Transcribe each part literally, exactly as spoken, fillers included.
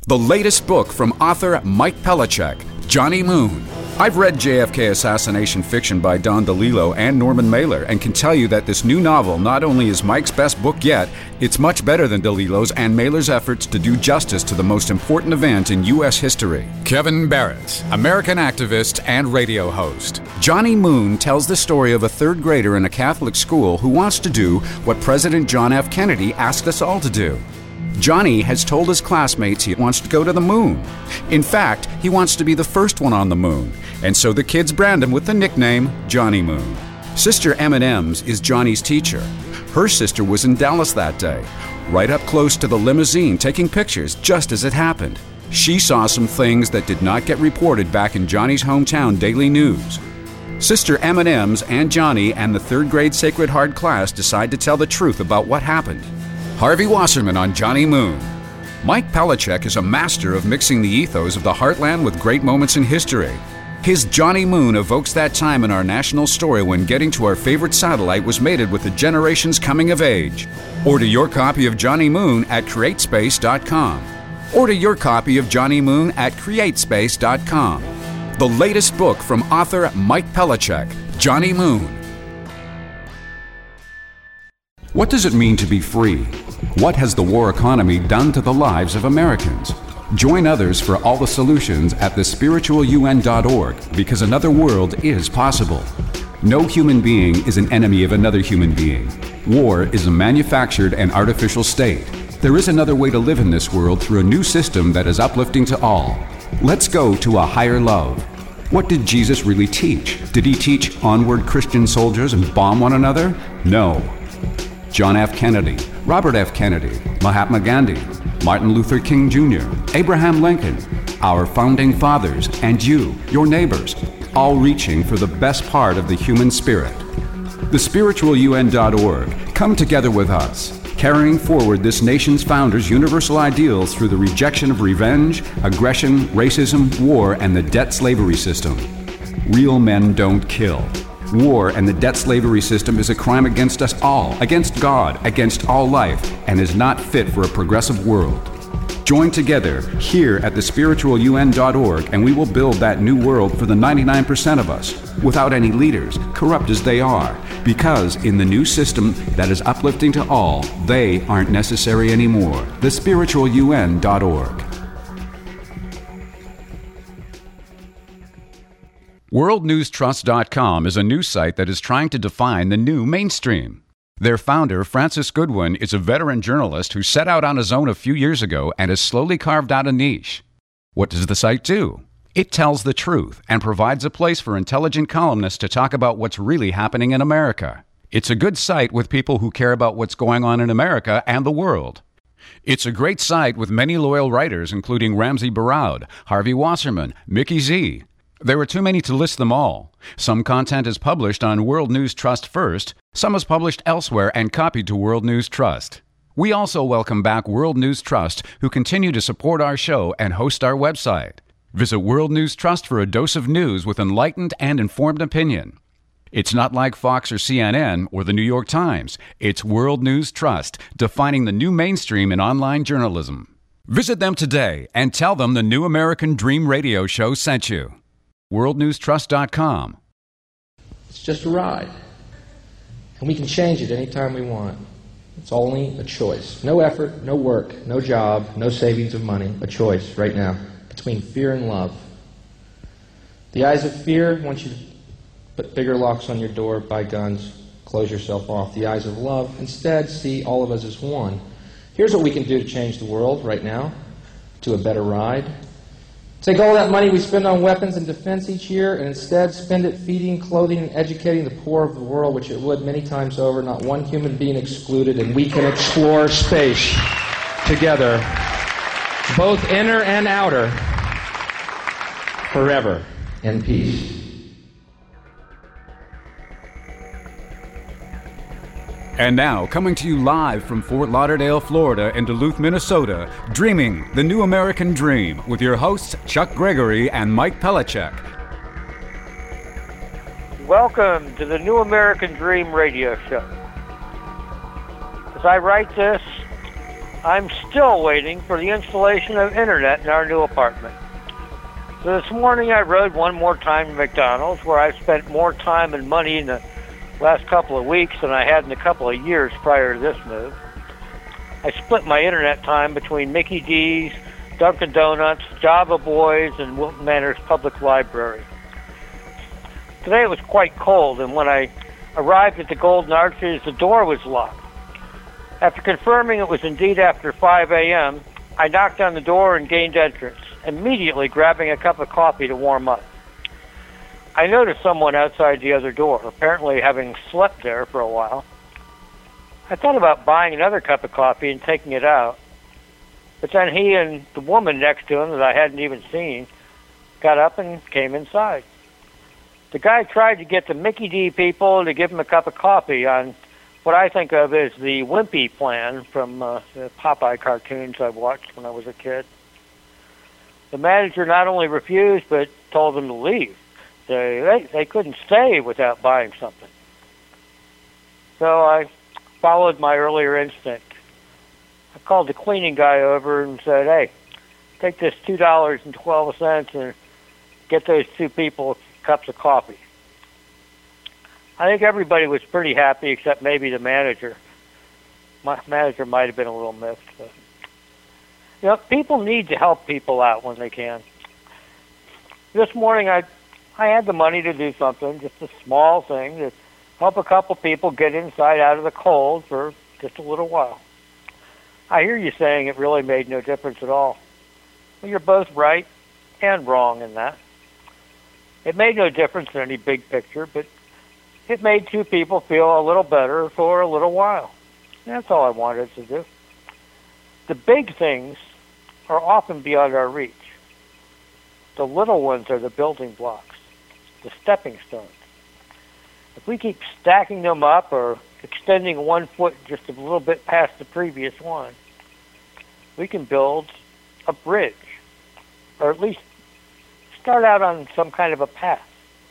The latest book from author Mike Pellichek, Johnny Moon. I've read J F K assassination fiction by Don DeLillo and Norman Mailer and can tell you that this new novel not only is Mike's best book yet, it's much better than DeLillo's and Mailer's efforts to do justice to the most important event in U S history. Kevin Barrett, American activist and radio host. Johnny Moon tells the story of a third grader in a Catholic school who wants to do what President John F. Kennedy asked us all to do. Johnny has told his classmates he wants to go to the moon. In fact, he wants to be the first one on the moon, and so the kids brand him with the nickname Johnny Moon. Sister M and M's is Johnny's teacher. Her sister was in Dallas that day, right up close to the limousine taking pictures just as it happened. She saw some things that did not get reported back in Johnny's hometown Daily News. Sister M and M's and Johnny and the third grade Sacred Heart class decide to tell the truth about what happened. Harvey Wasserman on Johnny Moon. Mike Pellichek is a master of mixing the ethos of the heartland with great moments in history. His Johnny Moon evokes that time in our national story when getting to our favorite satellite was mated with the generation's coming of age. Order your copy of Johnny Moon at create space dot com. Order your copy of Johnny Moon at create space dot com. The latest book from author Mike Pellichek, Johnny Moon. What does it mean to be free? What has the war economy done to the lives of Americans? Join others for all the solutions at the spiritual U N dot org because another world is possible. No human being is an enemy of another human being. War is a manufactured and artificial state. There is another way to live in this world through a new system that is uplifting to all. Let's go to a higher love. What did Jesus really teach? Did he teach onward Christian soldiers and bomb one another? No. John F. Kennedy, Robert F. Kennedy, Mahatma Gandhi, Martin Luther King Junior, Abraham Lincoln, our founding fathers, and you, your neighbors, all reaching for the best part of the human spirit. The spiritual U N dot org, come together with us, carrying forward this nation's founders' universal ideals through the rejection of revenge, aggression, racism, war, and the debt slavery system. Real men don't kill. War and the debt slavery system is a crime against us all, against God, against all life, and is not fit for a progressive world. Join together here at the spiritual U N dot org and we will build that new world for the ninety-nine percent of us, without any leaders, corrupt as they are, because in the new system that is uplifting to all, they aren't necessary anymore. the spiritual U N dot org. world news trust dot com is a news site that is trying to define the new mainstream. Their founder, Francis Goodwin, is a veteran journalist who set out on his own a few years ago and has slowly carved out a niche. What does the site do? It tells the truth and provides a place for intelligent columnists to talk about what's really happening in America. It's a good site with people who care about what's going on in America and the world. It's a great site with many loyal writers, including Ramsey Barraud, Harvey Wasserman, Mickey Z. There are too many to list them all. Some content is published on World News Trust first, some is published elsewhere and copied to World News Trust. We also welcome back World News Trust, who continue to support our show and host our website. Visit World News Trust for a dose of news with enlightened and informed opinion. It's not like Fox or C N N or the New York Times. It's World News Trust, defining the new mainstream in online journalism. Visit them today and tell them the New American Dream radio show sent you. world news trust dot com. It's just a ride. And we can change it anytime we want. It's only a choice. No effort, no work, no job, no savings of money. A choice right now between fear and love. The eyes of fear want you to put bigger locks on your door, buy guns, close yourself off. The eyes of love instead see all of us as one. Here's what we can do to change the world right now to a better ride. Take all that money we spend on weapons and defense each year and instead spend it feeding, clothing, and educating the poor of the world, which it would many times over, not one human being excluded, and we can explore space together, both inner and outer, forever in peace. And now, coming to you live from Fort Lauderdale, Florida, and Duluth, Minnesota, Dreaming the New American Dream, with your hosts Chuck Gregory and Mike Pellichek. Welcome to the New American Dream radio show. As I write this, I'm still waiting for the installation of internet in our new apartment. So this morning I rode one more time to McDonald's, where I've spent more time and money in the last couple of weeks than I had in a couple of years prior to this move. I split my internet time between Mickey D's, Dunkin' Donuts, Java Boys, and Wilton Manors Public Library. Today it was quite cold, and when I arrived at the Golden Arches, the door was locked. After confirming it was indeed after five a.m., I knocked on the door and gained entrance, immediately grabbing a cup of coffee to warm up. I noticed someone outside the other door, apparently having slept there for a while. I thought about buying another cup of coffee and taking it out, but then he and the woman next to him that I hadn't even seen got up and came inside. The guy tried to get the Mickey D people to give him a cup of coffee on what I think of as the Wimpy plan from uh, the Popeye cartoons I watched when I was a kid. The manager not only refused, but told them to leave. They, they, they couldn't stay without buying something. So I followed my earlier instinct. I called the cleaning guy over and said, hey, take this two dollars and twelve cents and get those two people cups of coffee. I think everybody was pretty happy except maybe the manager. My manager might have been a little miffed. But, you know, people need to help people out when they can. This morning I I had the money to do something, just a small thing, to help a couple people get inside out of the cold for just a little while. I hear you saying it really made no difference at all. Well, you're both right and wrong in that. It made no difference in any big picture, but it made two people feel a little better for a little while. That's all I wanted to do. The big things are often beyond our reach. The little ones are the building blocks, the stepping stones. If we keep stacking them up or extending one foot just a little bit past the previous one, we can build a bridge, or at least start out on some kind of a path.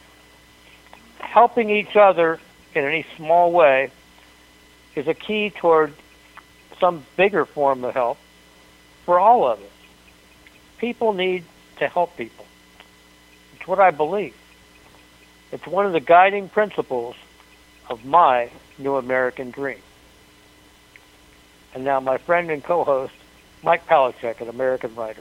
Helping each other in any small way is a key toward some bigger form of help for all of us. People need to help people. It's what I believe. It's one of the guiding principles of my new American dream. And now my friend and co-host, Mike Palachuk, an American writer.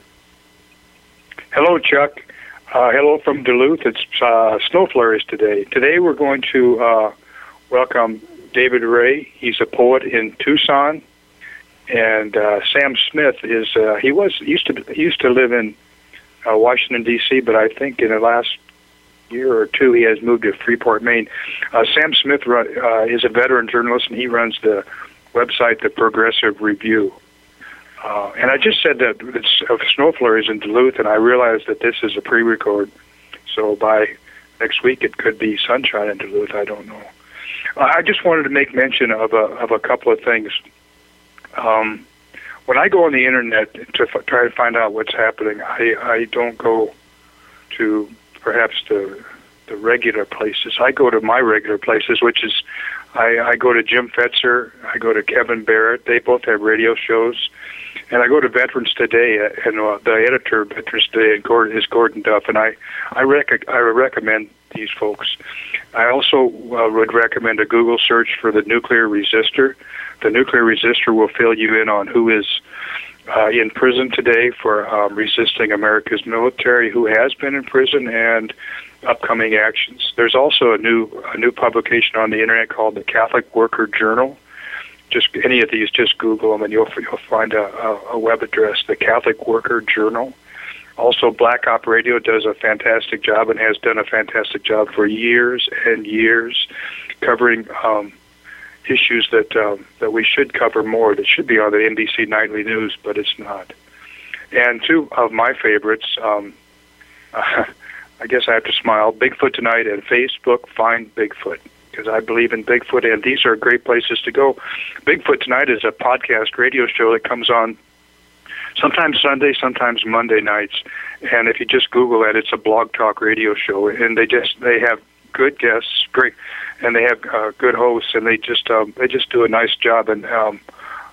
Hello, Chuck. Uh, hello from Duluth. It's uh, snow flurries today. Today we're going to uh, welcome David Ray. He's a poet in Tucson, and uh, Sam Smith is. Uh, he was used to he used to live in uh, Washington D C, but I think in the last year or two he has moved to Freeport, Maine. Uh, Sam Smith run, uh, is a veteran journalist, and he runs the website The Progressive Review. Uh, and I just said that it's of snow flurries in Duluth, and I realized that this is a pre-record. So by next week, it could be sunshine in Duluth. I don't know. Uh, I just wanted to make mention of a of a couple of things. Um, when I go on the internet to f- try to find out what's happening, I, I don't go to perhaps the the regular places. I go to my regular places, which is I, I go to Jim Fetzer, I go to Kevin Barrett. They both have radio shows. And I go to Veterans Today, and uh, the editor of Veterans Today is Gordon Duff, and I I, rec- I recommend these folks. I also uh, would recommend a Google search for the Nuclear Resistor. The Nuclear Resistor will fill you in on who is uh, in prison today for um, resisting America's military, who has been in prison, and upcoming actions. There's also a new a new publication on the internet called the Catholic Worker Journal. Just any of these, just Google them, and you'll you'll find a, a, a web address, the Catholic Worker Journal. Also, Black Op Radio does a fantastic job and has done a fantastic job for years and years, covering um, issues that um, that we should cover more. That should be on the N B C Nightly News, but it's not. And two of my favorites, um, uh, I guess I have to smile, Bigfoot Tonight and Facebook Find Bigfoot, because I believe in Bigfoot, and these are great places to go. Bigfoot Tonight is a podcast radio show that comes on sometimes Sunday, sometimes Monday nights, and if you just Google it, it's a blog talk radio show, and they just they have good guests, great, and they have uh, good hosts, and they just um, they just do a nice job. And um,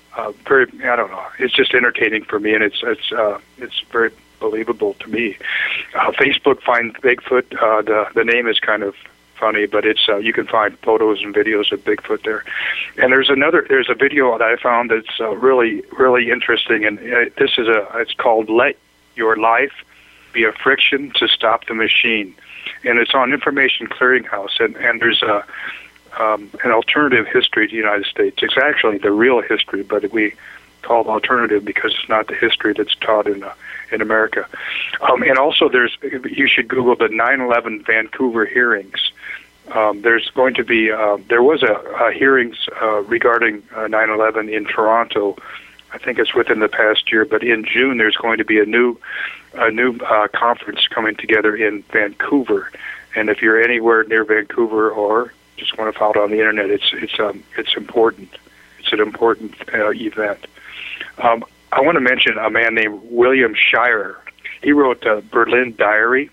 uh, very, I don't know, it's just entertaining for me, and it's it's uh, it's very believable to me. Uh, Facebook Find Bigfoot, uh, the the name is kind of funny, but it's uh, you can find photos and videos of Bigfoot there. And there's another, there's a video that I found that's uh, really, really interesting, and uh, this is a, it's called "Let Your Life Be a Friction to Stop the Machine," and it's on Information Clearinghouse, and and there's a um, an alternative history to the United States. It's actually the real history, but we call it alternative because it's not the history that's taught in uh, in America. Um, and also, there's you should Google the nine eleven Vancouver hearings. Um, there's going to be uh, there was a, a hearings uh, regarding uh, nine eleven in Toronto. I think it's within the past year, but in June there's going to be a new a new uh, conference coming together in Vancouver. And if you're anywhere near Vancouver or just want to follow it on the internet, it's it's um, it's important. It's an important uh, event. Um, I want to mention a man named William Shirer. He wrote the Berlin Diary.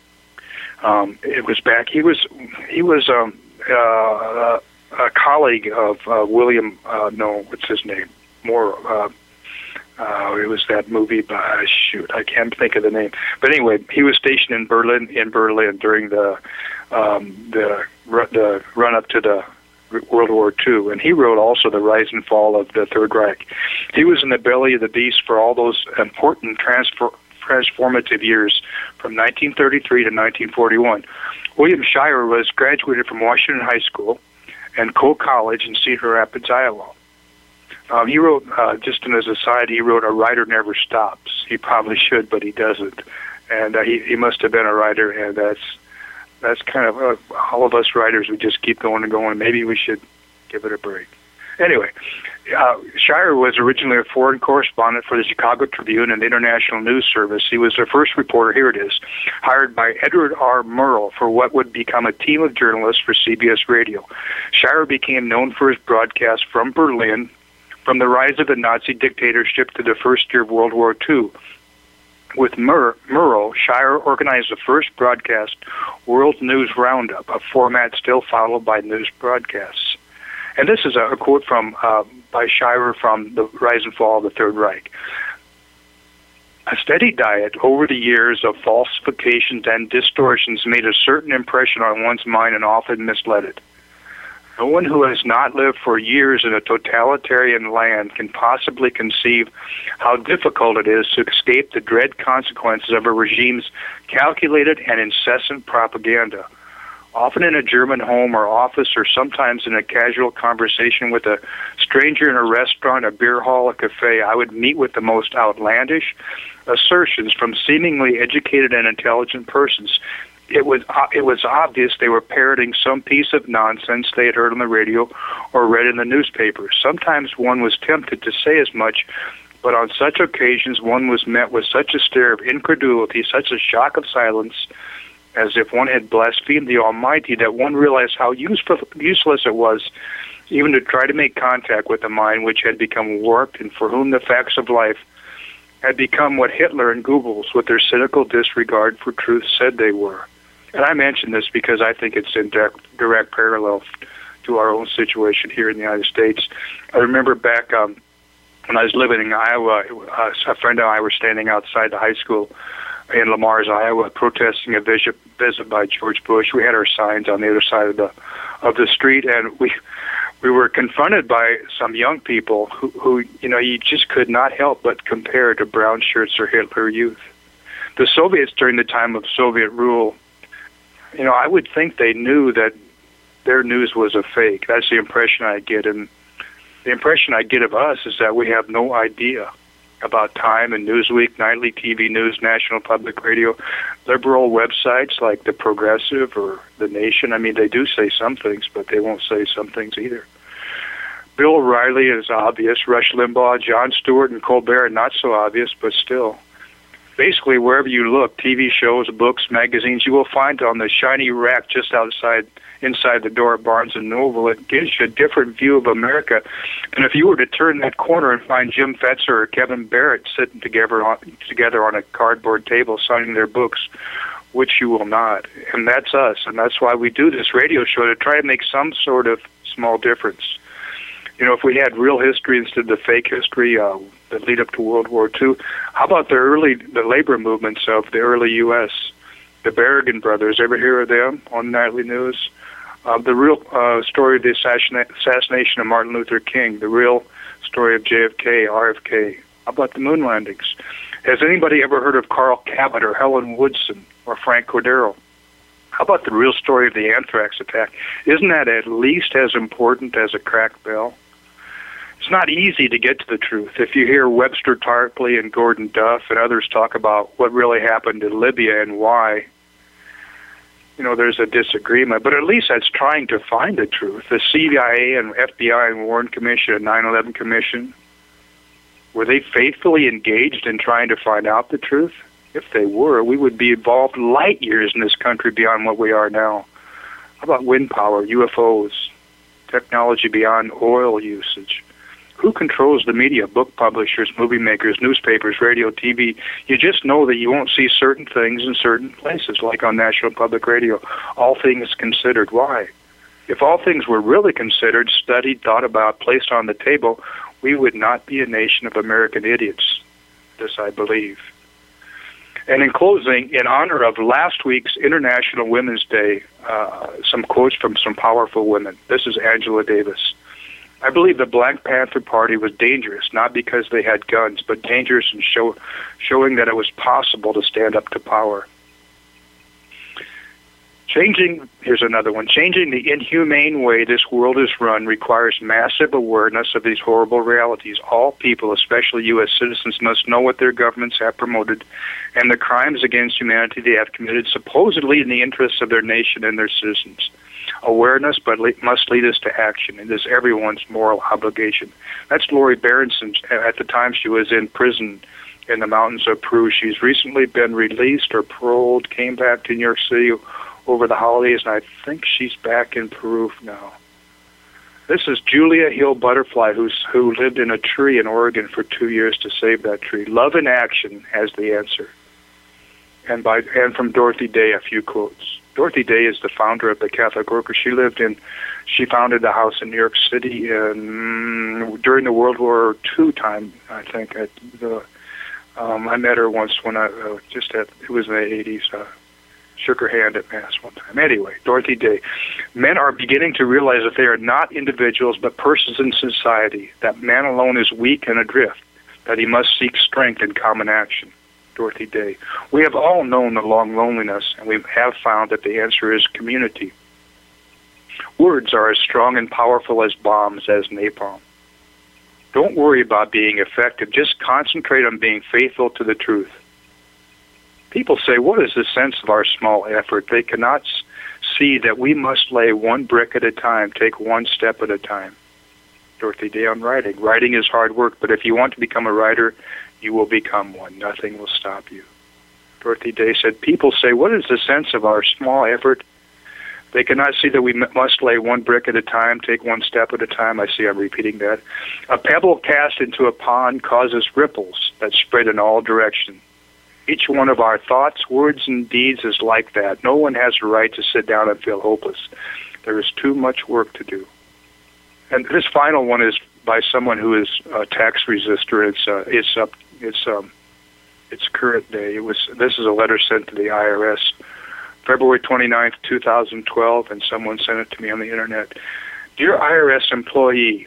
Um, it was back. He was he was um, uh, a colleague of uh, William. Uh, no, what's his name? More. Uh, uh, it was that movie. By, shoot, I can't think of the name. But anyway, he was stationed in Berlin in Berlin during the um, the the run up to the World War Two, and he wrote also the Rise and Fall of the Third Reich. He was in the belly of the beast for all those important transfer. transformative years from nineteen thirty-three to nineteen forty-one. William Shirer was graduated from Washington High School and Cole College in Cedar Rapids, Iowa. Um, he wrote, uh, just as a side, he wrote "A Writer Never Stops." He probably should, but he doesn't. And uh, he, he must have been a writer, and that's that's kind of, uh, all of us writers, we just keep going and going. Maybe we should give it a break. Anyway, uh, Shirer was originally a foreign correspondent for the Chicago Tribune and the International News Service. He was the first reporter, here it is, hired by Edward R. Murrow for what would become a team of journalists for C B S Radio. Shirer became known for his broadcasts from Berlin, from the rise of the Nazi dictatorship to the first year of World War Two. With Mur- Murrow, Shirer organized the first broadcast World News Roundup, a format still followed by news broadcasts. And this is a, a quote from uh, by Shirer from The Rise and Fall of the Third Reich. A steady diet over the years of falsifications and distortions made a certain impression on one's mind and often misled it. No one who has not lived for years in a totalitarian land can possibly conceive how difficult it is to escape the dread consequences of a regime's calculated and incessant propaganda. Often in a German home or office, or sometimes in a casual conversation with a stranger in a restaurant, a beer hall, a cafe, I would meet with the most outlandish assertions from seemingly educated and intelligent persons. It was uh, it was obvious they were parroting some piece of nonsense they had heard on the radio or read in the newspapers. Sometimes one was tempted to say as much, but on such occasions one was met with such a stare of incredulity, such a shock of silence, as if one had blasphemed the Almighty, that one realized how useful, useless it was even to try to make contact with a mind which had become warped and for whom the facts of life had become what Hitler and Goebbels, with their cynical disregard for truth, said they were. And I mention this because I think it's in direct, direct parallel to our own situation here in the United States. I remember back um, when I was living in Iowa, uh, a friend and I were standing outside the high school in Lamars, Iowa, protesting a visit, visit by George Bush. We had our signs on the other side of the of the street, and we we were confronted by some young people who, who you know, you just could not help but compare to brown shirts or Hitler Youth. The Soviets during the time of Soviet rule, you know, I would think they knew that their news was a fake. That's the impression I get, and the impression I get of us is that we have no idea about Time and Newsweek, nightly T V news, National Public Radio, liberal websites like The Progressive or The Nation. I mean, they do say some things, but they won't say some things either. Bill O'Reilly is obvious. Rush Limbaugh, Jon Stewart, and Colbert are not so obvious, but still. Basically, wherever you look, T V shows, books, magazines, you will find on the shiny rack just outside, inside the door of Barnes and Noble. It gives you a different view of America. And if you were to turn that corner and find Jim Fetzer or Kevin Barrett sitting together on, together on a cardboard table signing their books, which you will not. And that's us. And that's why we do this radio show, to try to make some sort of small difference. You know, if we had real history instead of the fake history uh, that lead up to World War Two, how about the early, the labor movements of the early U S? The Berrigan brothers, ever hear of them on nightly news? Uh, the real uh, story of the assassina- assassination of Martin Luther King, the real story of J F K, R F K. How about the moon landings? Has anybody ever heard of Carl Cabot or Helen Woodson or Frank Cordero? How about the real story of the anthrax attack? Isn't that at least as important as a cracked bell? It's not easy to get to the truth. If you hear Webster Tarpley and Gordon Duff and others talk about what really happened in Libya and why, you know, there's a disagreement. But at least that's trying to find the truth. The C I A and F B I and Warren Commission and nine eleven Commission, were they faithfully engaged in trying to find out the truth? If they were, we would be evolved light years in this country beyond what we are now. How about wind power, U F Os, technology beyond oil usage? Who controls the media? Book publishers, movie makers, newspapers, radio, T V. You just know that you won't see certain things in certain places, like on National Public Radio. All things considered. Why? If all things were really considered, studied, thought about, placed on the table, we would not be a nation of American idiots. This I believe. And in closing, in honor of last week's International Women's Day, uh, some quotes from some powerful women. This is Angela Davis. I believe the Black Panther Party was dangerous, not because they had guns, but dangerous in show, showing that it was possible to stand up to power. Changing, here's another one, changing the inhumane way this world is run requires massive awareness of these horrible realities. All people, especially U S citizens, must know what their governments have promoted and the crimes against humanity they have committed, supposedly in the interests of their nation and their citizens. Awareness but le- must lead us to action. It is everyone's moral obligation. That's Lori Berenson. At the time she was in prison in the mountains of Peru. She's recently been released or paroled, came back to New York City over the holidays, and I think she's back in Peru now. This is Julia Hill Butterfly, who's, who lived in a tree in Oregon for two years to save that tree. Love in action has the answer. And by and from Dorothy Day, a few quotes. Dorothy Day is the founder of the Catholic Workers. She lived in, she founded the house in New York City in, during the World War Two time, I think. At the, um, I met her once when I, uh, just at, it was in the eighties, uh, shook her hand at Mass one time. Anyway, Dorothy Day. Men are beginning to realize that they are not individuals but persons in society, that man alone is weak and adrift, that he must seek strength in common action. Dorothy Day. We have all known the long loneliness, and we have found that the answer is community. Words are as strong and powerful as bombs, as napalm. Don't worry about being effective. Just concentrate on being faithful to the truth. People say, what is the sense of our small effort? They cannot see that we must lay one brick at a time, take one step at a time. Dorothy Day on writing. Writing is hard work, but if you want to become a writer, you will become one. Nothing will stop you. Dorothy Day said, people say, what is the sense of our small effort? They cannot see that we must lay one brick at a time, take one step at a time. I see I'm repeating that. A pebble cast into a pond causes ripples that spread in all directions. Each one of our thoughts, words, and deeds is like that. No one has a right to sit down and feel hopeless. There is too much work to do. And this final one is by someone who is a tax resistor. It's uh, it's up. It's um, it's current day. It was. This is a letter sent to the I R S, February twenty-ninth, two thousand twelve, and someone sent it to me on the internet. Dear I R S employee,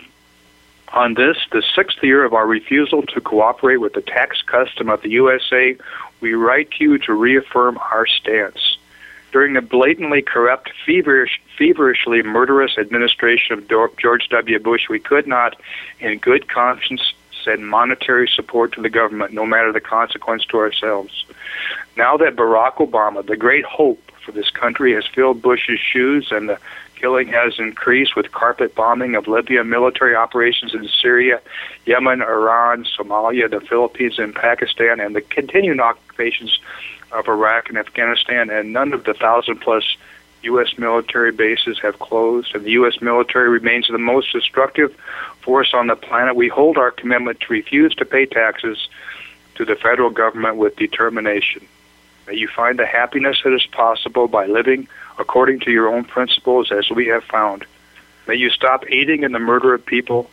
on this, the sixth year of our refusal to cooperate with the tax custom of the U S A, we write to you to reaffirm our stance. During the blatantly corrupt, feverish, feverishly murderous administration of George W. Bush, we could not, in good conscience, send monetary support to the government, no matter the consequence to ourselves. Now that Barack Obama, the great hope for this country, has filled Bush's shoes and the killing has increased with carpet bombing of Libya, military operations in Syria, Yemen, Iran, Somalia, the Philippines, and Pakistan, and the continuing occupations of Iraq and Afghanistan, and none of the thousand-plus U S military bases have closed, and the U S military remains the most destructive force on the planet. We hold our commitment to refuse to pay taxes to the federal government with determination. May you find the happiness that is possible by living according to your own principles as we have found. May you stop aiding in the murder of people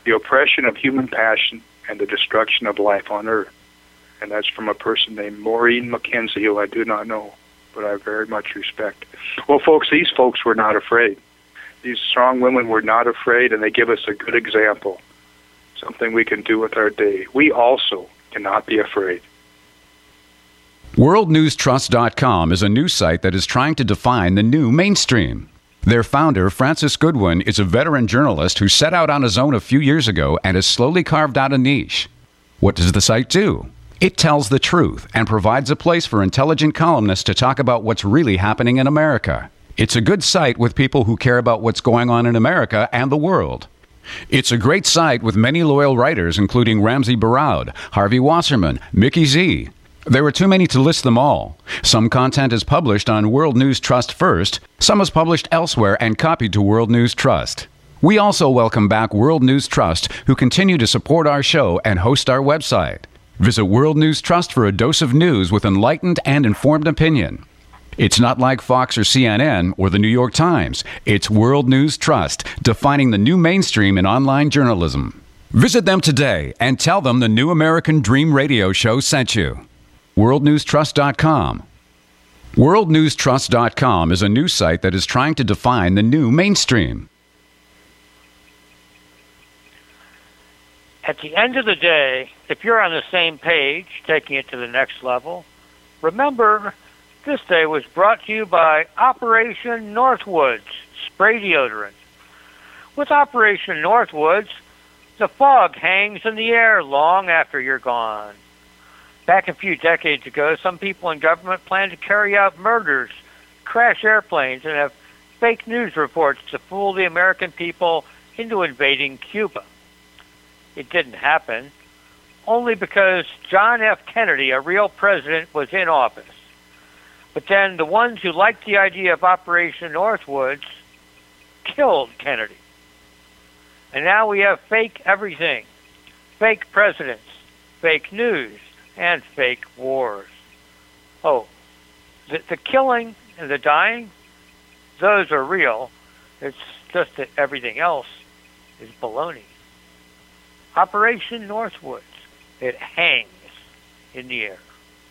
the oppression of human passion and the destruction of life on earth. And that's from a person named Maureen McKenzie, who I do not know, but I very much respect. Well, folks, these folks were not afraid. These strong women were not afraid, and they give us a good example, something we can do with our day. We also cannot be afraid. world news trust dot com is a news site that is trying to define the new mainstream. Their founder, Francis Goodwin, is a veteran journalist who set out on his own a few years ago and has slowly carved out a niche. What does the site do? It tells the truth and provides a place for intelligent columnists to talk about what's really happening in America. It's a good site with people who care about what's going on in America and the world. It's a great site with many loyal writers, including Ramsey Barraud, Harvey Wasserman, Mickey Z. There were too many to list them all. Some content is published on World News Trust first, some is published elsewhere and copied to World News Trust. We also welcome back World News Trust, who continue to support our show and host our website. Visit World News Trust for a dose of news with enlightened and informed opinion. It's not like Fox or C N N or the New York Times. It's World News Trust, defining the new mainstream in online journalism. Visit them today and tell them the New American Dream radio show sent you. world news trust dot com. world news trust dot com is a news site that is trying to define the new mainstream. At the end of the day, if you're on the same page, taking it to the next level, remember this day was brought to you by Operation Northwoods Spray Deodorant. With Operation Northwoods, the fog hangs in the air long after you're gone. Back a few decades ago, some people in government planned to carry out murders, crash airplanes, and have fake news reports to fool the American people into invading Cuba. It didn't happen, only because John F. Kennedy, a real president, was in office. But then the ones who liked the idea of Operation Northwoods killed Kennedy. And now we have fake everything, fake presidents, fake news, and fake wars. Oh, the, the killing and the dying, those are real. It's just that everything else is baloney. Operation Northwoods, it hangs in the air.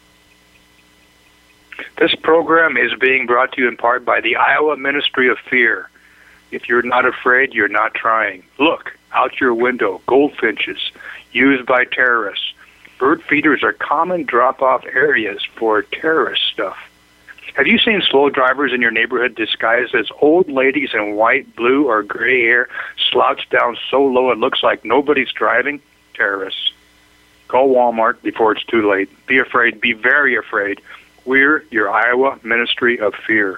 This program is being brought to you in part by the Iowa Ministry of Fear. If you're not afraid, you're not trying. Look out your window. Goldfinches used by terrorists. Bird feeders are common drop-off areas for terrorist stuff. Have you seen slow drivers in your neighborhood disguised as old ladies in white, blue, or gray hair, slouched down so low it looks like nobody's driving? Terrorists. Call Walmart before it's too late. Be afraid. Be very afraid. We're your Iowa Ministry of Fear.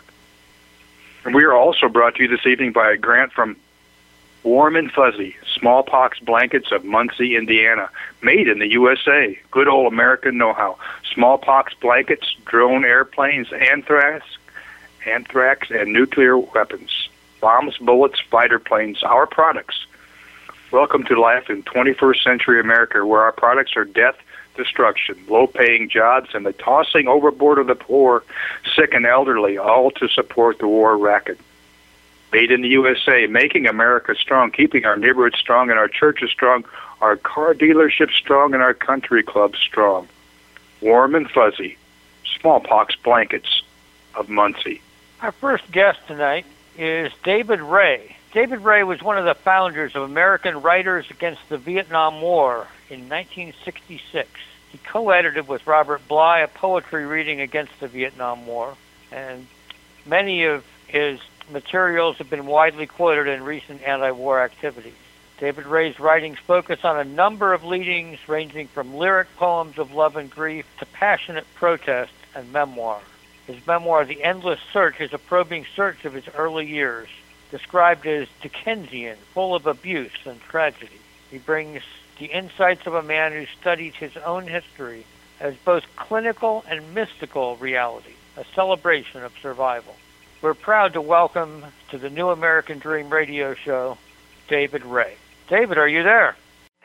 And we are also brought to you this evening by a grant from Warm and Fuzzy, smallpox blankets of Muncie, Indiana, made in the U S A. Good old American know-how. Smallpox blankets, drone airplanes, anthrax, anthrax, and nuclear weapons. Bombs, bullets, fighter planes, our products. Welcome to life in twenty-first century America, where our products are death, destruction, low-paying jobs, and the tossing overboard of the poor, sick, and elderly, all to support the war racket. Made in the U S A, making America strong, keeping our neighborhoods strong and our churches strong, our car dealerships strong, and our country clubs strong. Warm and Fuzzy, smallpox blankets of Muncie. Our first guest tonight is David Ray. David Ray was one of the founders of American Writers Against the Vietnam War in nineteen sixty-six. He co-edited with Robert Bly a poetry reading against the Vietnam War, and many of his materials have been widely quoted in recent anti-war activities. David Ray's writings focus on a number of leadings ranging from lyric poems of love and grief to passionate protest and memoir. His memoir, The Endless Search, is a probing search of his early years, described as Dickensian, full of abuse and tragedy. He brings the insights of a man who studied his own history as both clinical and mystical reality, a celebration of survival. We're proud to welcome to the New American Dream radio show, David Ray. David, are you there?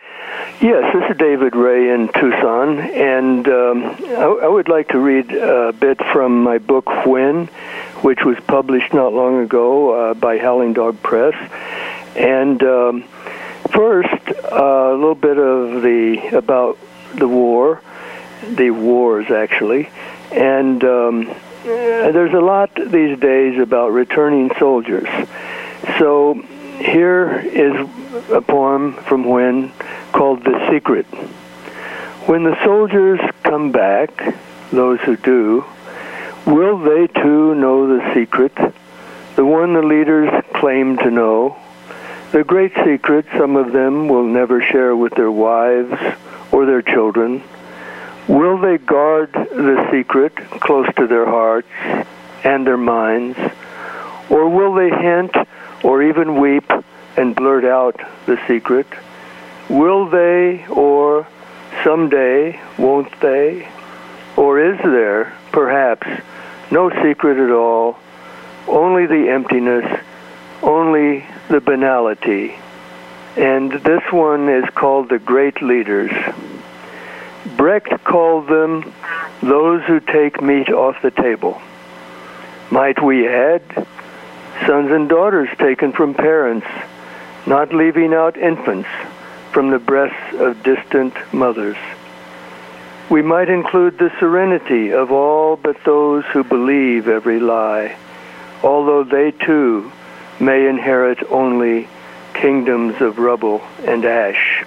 Yes, this is David Ray in Tucson, and um, I, I would like to read a bit from my book, When, which was published not long ago uh, by Howling Dog Press. And um, first, uh, a little bit of the about the war, the wars actually, and um, there's a lot these days about returning soldiers. So here is a poem from Hwin called "The Secret." When the soldiers come back, those who do, will they too know the secret, the one the leaders claim to know? The great secret some of them will never share with their wives or their children. Will they guard the secret close to their hearts and their minds? Or will they hint or even weep and blurt out the secret? Will they, or someday, won't they? Or is there, perhaps, no secret at all, only the emptiness, only the banality? And this one is called The Great Leaders. Brecht called them those who take meat off the table. Might we add, sons and daughters taken from parents, not leaving out infants from the breasts of distant mothers. We might include the serenity of all but those who believe every lie, although they too may inherit only kingdoms of rubble and ash.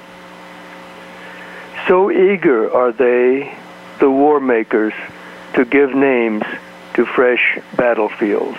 So eager are they, the war makers, to give names to fresh battlefields.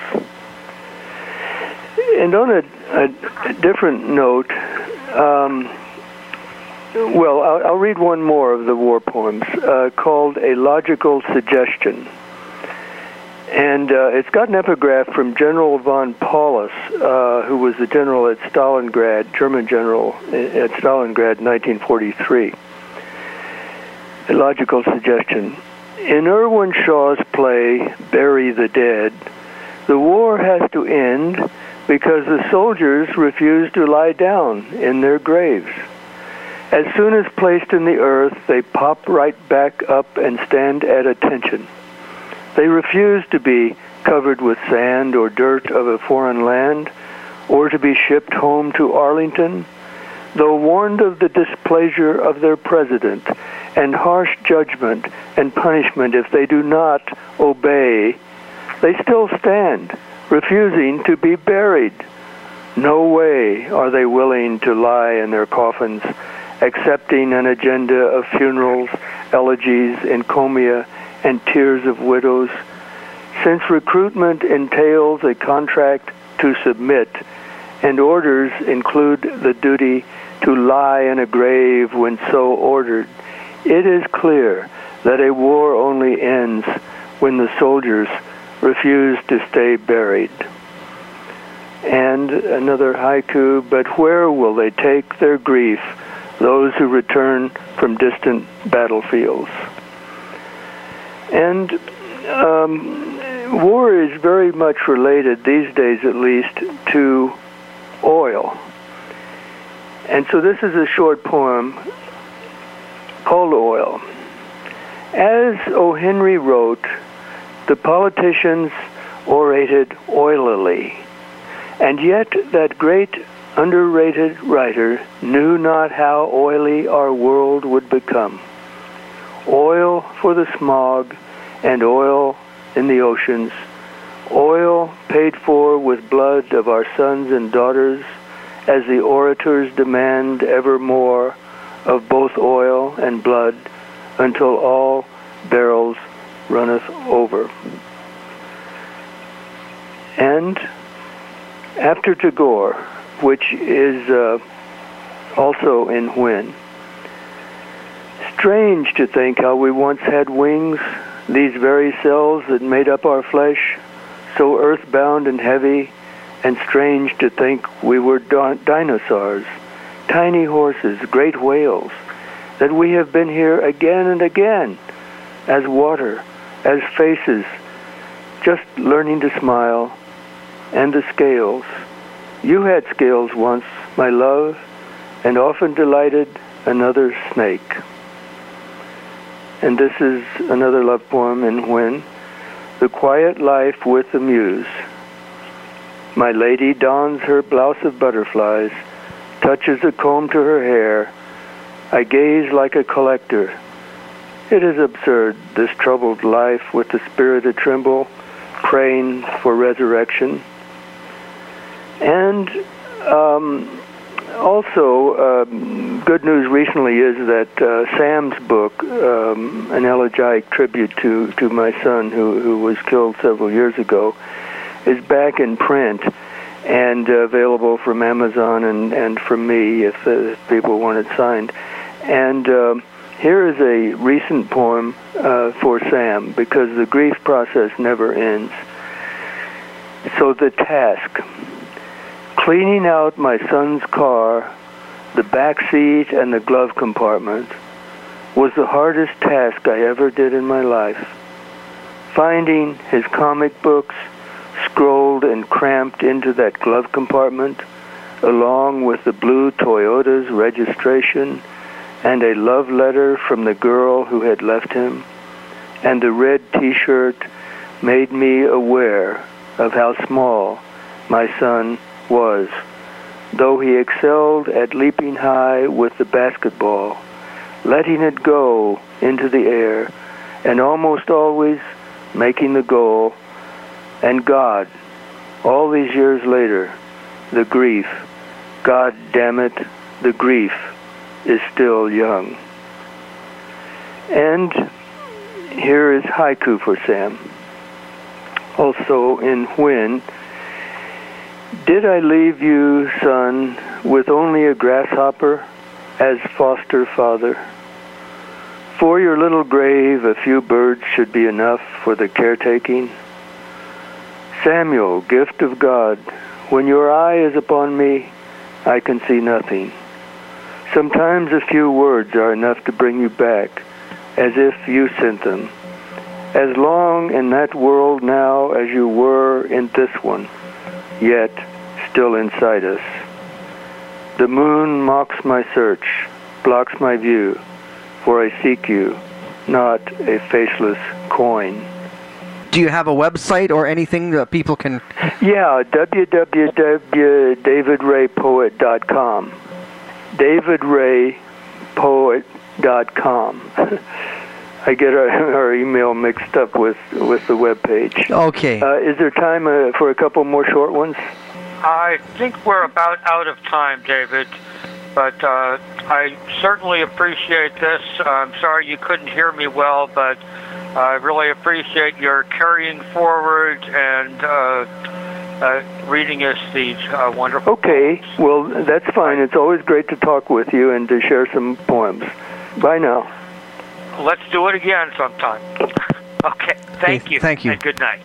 And on a, a different note, um, well, I'll, I'll read one more of the war poems uh, called A Logical Suggestion. And uh, it's got an epigraph from General von Paulus, uh, who was the general at Stalingrad, German general at Stalingrad in nineteen forty-three. A Logical Suggestion. In Irwin Shaw's play, Bury the Dead, the war has to end because the soldiers refuse to lie down in their graves. As soon as placed in the earth, they pop right back up and stand at attention. They refuse to be covered with sand or dirt of a foreign land, or to be shipped home to Arlington. Though warned of the displeasure of their president and harsh judgment and punishment if they do not obey, they still stand, refusing to be buried. No way are they willing to lie in their coffins, accepting an agenda of funerals, elegies, encomia, and tears of widows. Since recruitment entails a contract to submit, and orders include the duty to lie in a grave when so ordered, it is clear that a war only ends when the soldiers refuse to stay buried. And another haiku, but where will they take their grief, those who return from distant battlefields? And um, war is very much related, these days at least, to oil. And so this is a short poem called Oil. As O. Henry wrote, the politicians orated oilily, and yet that great underrated writer knew not how oily our world would become. Oil for the smog and oil in the oceans, oil paid for with blood of our sons and daughters, as the orators demand ever more of both oil and blood, until all barrels runneth over. And after Tagore, which is uh, also in Hwin, strange to think how we once had wings, these very cells that made up our flesh, so earthbound and heavy, and strange to think we were di- dinosaurs, tiny horses, great whales, that we have been here again and again, as water, as faces, just learning to smile, and the scales. You had scales once, my love, and often delighted another snake. And this is another love poem in Hwin, The Quiet Life with the Muse. My lady dons her blouse of butterflies, touches a comb to her hair. I gaze like a collector. It is absurd, this troubled life with the spirit a tremble, praying for resurrection. And um, also, um, good news recently is that uh, Sam's book, um, an elegiac tribute to, to my son who, who was killed several years ago, is back in print and uh, available from Amazon and, and from me if, uh, if people want it signed. And uh, here is a recent poem uh, for Sam, because the grief process never ends. So the task, cleaning out my son's car, the back seat and the glove compartment, was the hardest task I ever did in my life. Finding his comic books scrolled and cramped into that glove compartment, along with the blue Toyota's registration and a love letter from the girl who had left him, and the red T-shirt made me aware of how small my son was, though he excelled at leaping high with the basketball, letting it go into the air, and almost always making the goal. And God, all these years later, the grief, God damn it, the grief is still young. And here is haiku for Sam. Also in When, did I leave you, son, with only a grasshopper as foster father? For your little grave, a few birds should be enough for the caretaking. Samuel, gift of God, when your eye is upon me, I can see nothing. Sometimes a few words are enough to bring you back, as if you sent them. As long in that world now as you were in this one, yet still inside us. The moon mocks my search, blocks my view, for I seek you, not a faceless coin. Do you have a website or anything that people can... Yeah, w w w dot david ray poet dot com. david ray poet dot com. I get our, our email mixed up with, with the webpage. Okay. Uh, is there time uh, for a couple more short ones? I think we're about out of time, David, but uh, I certainly appreciate this. I'm sorry you couldn't hear me well, but I really appreciate your carrying forward and uh, uh, reading us these uh, wonderful Okay, poems. Well, that's fine. It's always great to talk with you and to share some poems. Bye now. Let's do it again sometime. Okay, thank Okay, you. thank you. And good night.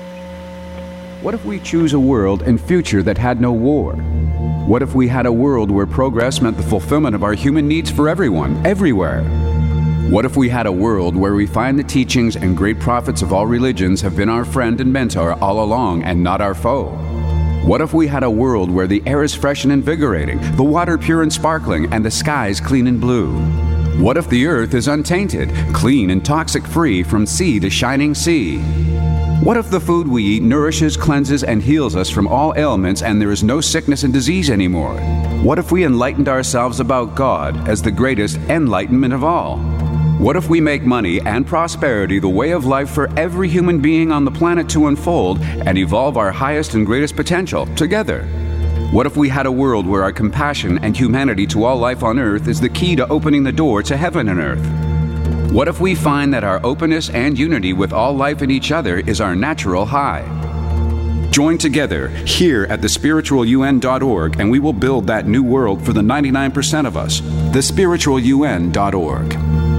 What if we choose a world and future that had no war? What if we had a world where progress meant the fulfillment of our human needs for everyone, everywhere? What if we had a world where we find the teachings and great prophets of all religions have been our friend and mentor all along and not our foe? What if we had a world where the air is fresh and invigorating, the water pure and sparkling, and the skies clean and blue? What if the earth is untainted, clean and toxic-free from sea to shining sea? What if the food we eat nourishes, cleanses, and heals us from all ailments and there is no sickness and disease anymore? What if we enlightened ourselves about God as the greatest enlightenment of all? What if we make money and prosperity the way of life for every human being on the planet to unfold and evolve our highest and greatest potential together? What if we had a world where our compassion and humanity to all life on earth is the key to opening the door to heaven and earth? What if we find that our openness and unity with all life and each other is our natural high? Join together here at the spiritual U N dot org and we will build that new world for the ninety-nine percent of us. the spiritual U N dot org.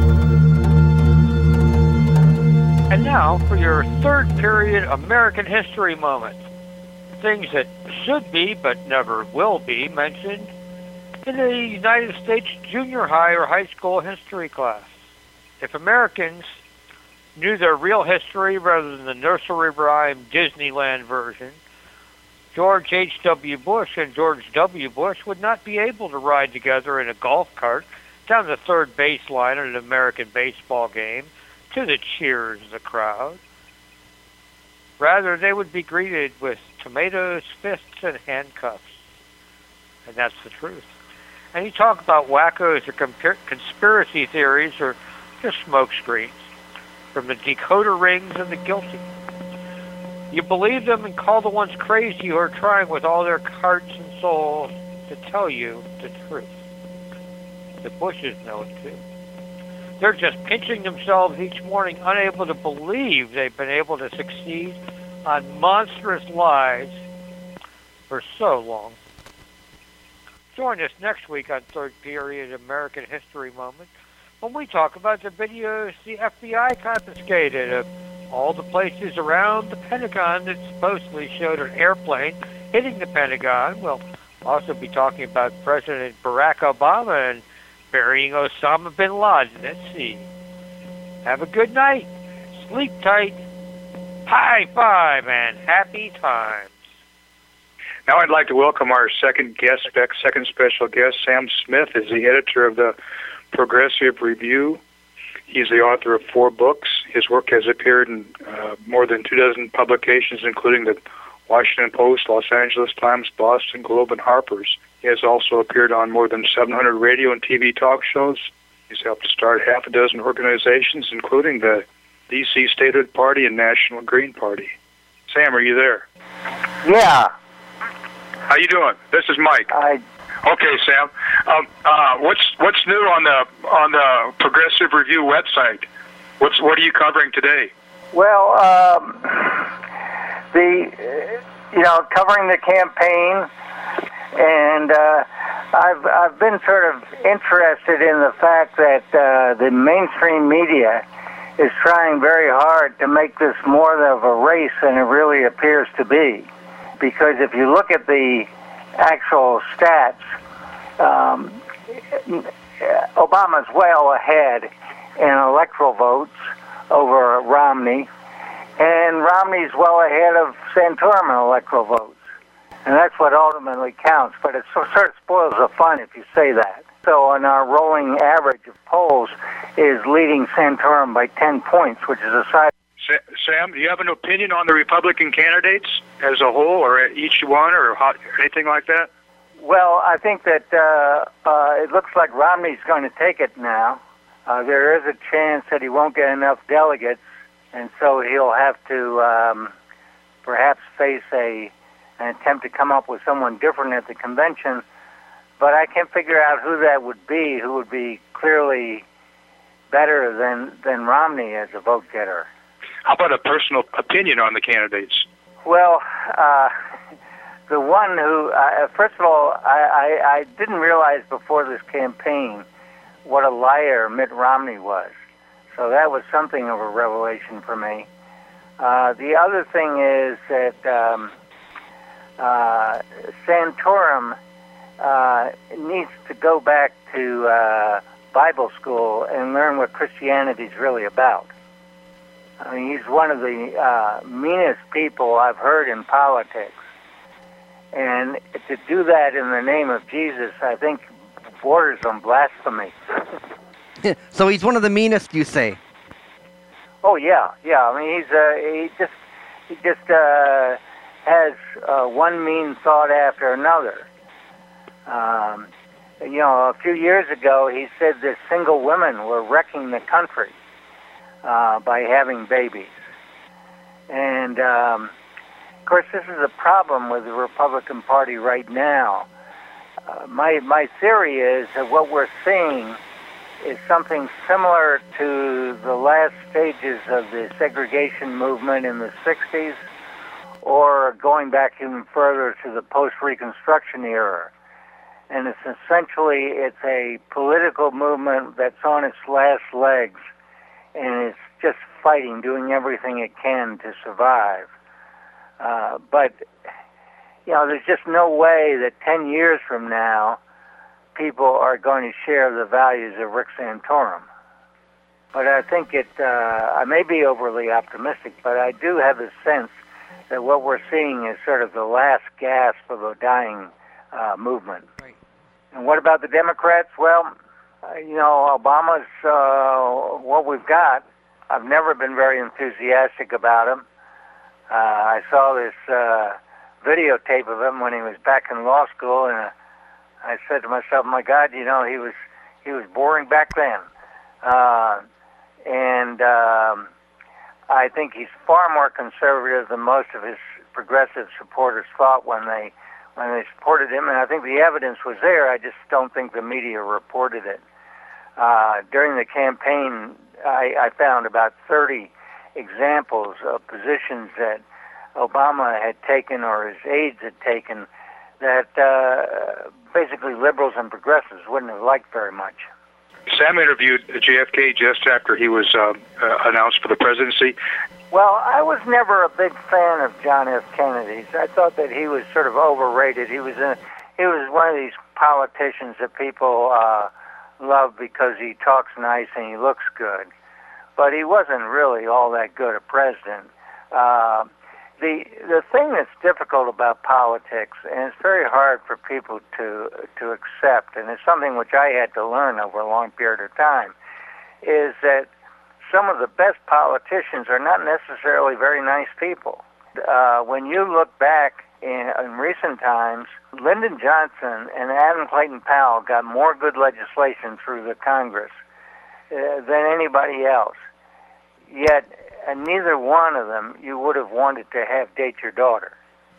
And now for your third period American history moment. Things that should be but never will be mentioned in a United States junior high or high school history class. If Americans knew their real history rather than the nursery rhyme Disneyland version, George H W. Bush and George W. Bush would not be able to ride together in a golf cart down the third baseline at an American baseball game to the cheers of the crowd. Rather, they would be greeted with tomatoes, fists, and handcuffs. And that's the truth. and you talk about wackos or compir- conspiracy theories or just smoke screens from the decoder rings and the guilty. You believe them and call the ones crazy who are trying with all their hearts and souls to tell you the truth. The Bushes know it too. They're just pinching themselves each morning, unable to believe they've been able to succeed on monstrous lies for so long. Join us next week on Third Period American History Moment when we talk about the videos the F B I confiscated of all the places around the Pentagon that supposedly showed an airplane hitting the Pentagon. We'll also be talking about President Barack Obama and burying Osama bin Laden at sea. Have a good night. Sleep tight. High five and happy times. Now I'd like to welcome our second guest, second special guest. Sam Smith is the editor of the Progressive Review. He's the author of four books. His work has appeared in uh, more than two dozen publications, including the Washington Post, Los Angeles Times, Boston Globe, and Harper's. He has also appeared on more than seven hundred radio and T V talk shows. He's helped to start half a dozen organizations, including the D C Statehood Party and National Green Party. Sam, are you there? Yeah. How you doing? This is Mike. I. Okay, Sam. Um, uh, what's what's new on the on the Progressive Review website? What's what are you covering today? Well, um, the uh, you know covering the campaign, and uh, I've I've been sort of interested in the fact that uh, the mainstream media is trying very hard to make this more of a race than it really appears to be, because if you look at the actual stats, um, Obama's well ahead in electoral votes over Romney, and Romney's well ahead of Santorum in electoral votes. And that's what ultimately counts, but it sort of spoils the fun if you say that. So on our rolling average of polls is leading Santorum by ten points, which is a side. Sam, do you have an opinion on the Republican candidates as a whole, or each one, or how, anything like that? Well, I think that uh, uh, it looks like Romney's going to take it now. Uh, there is a chance that he won't get enough delegates, and so he'll have to um, perhaps face a an attempt to come up with someone different at the convention. But I can't figure out who that would be, who would be clearly better than, than Romney as a vote getter. How about a personal opinion on the candidates? Well, uh, the one who, uh, first of all, I, I, I didn't realize before this campaign what a liar Mitt Romney was. So that was something of a revelation for me. Uh, the other thing is that um, uh, Santorum uh, needs to go back to uh, Bible school and learn what Christianity is really about. I mean, he's one of the uh, meanest people I've heard in politics. And to do that in the name of Jesus, I think, borders on blasphemy. So he's one of the meanest, you say? Oh, yeah, yeah. I mean, he's uh, he just he just uh, has uh, one mean thought after another. Um, you know, a few years ago, he said that single women were wrecking the country uh, by having babies. And, um, of course, this is a problem with the Republican Party right now. Uh, my, my theory is that what we're seeing is something similar to the last stages of the segregation movement in the sixties, or going back even further to the post-Reconstruction era. And it's essentially, it's a political movement that's on its last legs, and it's just fighting, doing everything it can to survive. Uh, but, you know, there's just no way that ten years from now, people are going to share the values of Rick Santorum. But I think it, uh, I may be overly optimistic, but I do have a sense that what we're seeing is sort of the last gasp of a dying uh, movement. Right. And what about the Democrats? Well, uh, you know, Obama's uh, what we've got. I've never been very enthusiastic about him. Uh, I saw this uh, videotape of him when he was back in law school, and uh, I said to myself, my God, you know, he was he was boring back then. Uh, and um, I think he's far more conservative than most of his progressive supporters thought when they when they supported him. And I think the evidence was there. I just don't think the media reported it. Uh, during the campaign, I, I found about thirty examples of positions that Obama had taken or his aides had taken that uh, basically liberals and progressives wouldn't have liked very much. Sam interviewed J F K just after he was uh, uh, announced for the presidency. Well, I was never a big fan of John F. Kennedy's. I thought that he was sort of overrated. He was a, he was one of these politicians that people uh, love because he talks nice and he looks good. But he wasn't really all that good a president. Uh, the the thing that's difficult about politics, and it's very hard for people to to accept, and it's something which I had to learn over a long period of time, is that some of the best politicians are not necessarily very nice people. Uh, when you look back in, in recent times, Lyndon Johnson and Adam Clayton Powell got more good legislation through the Congress uh, than anybody else. Yet, uh, neither one of them you would have wanted to have date your daughter.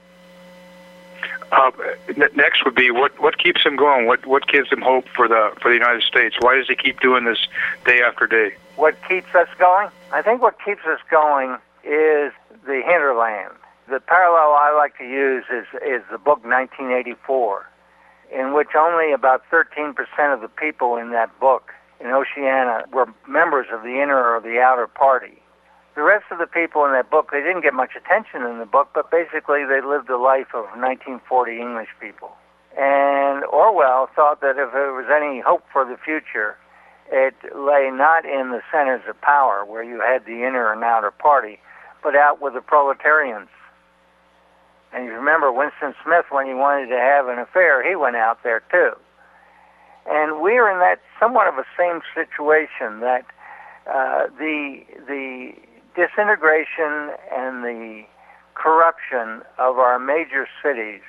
Uh, n- next would be what what keeps him going? What what gives him hope for the for the United States? Why does he keep doing this day after day? What keeps us going? I think what keeps us going is the hinterland. The parallel I like to use is is the book nineteen eighty-four, in which only about thirteen percent of the people in that book in Oceania were members of the inner or the outer party. The rest of the people in that book, they didn't get much attention in the book, but basically they lived the life of nineteen forty English people. And Orwell thought that if there was any hope for the future, it lay not in the centers of power where you had the inner and outer party, but out with the proletarians. And you remember Winston Smith, when he wanted to have an affair, he went out there too. And we're in that somewhat of a same situation, that uh, the the disintegration and the corruption of our major cities,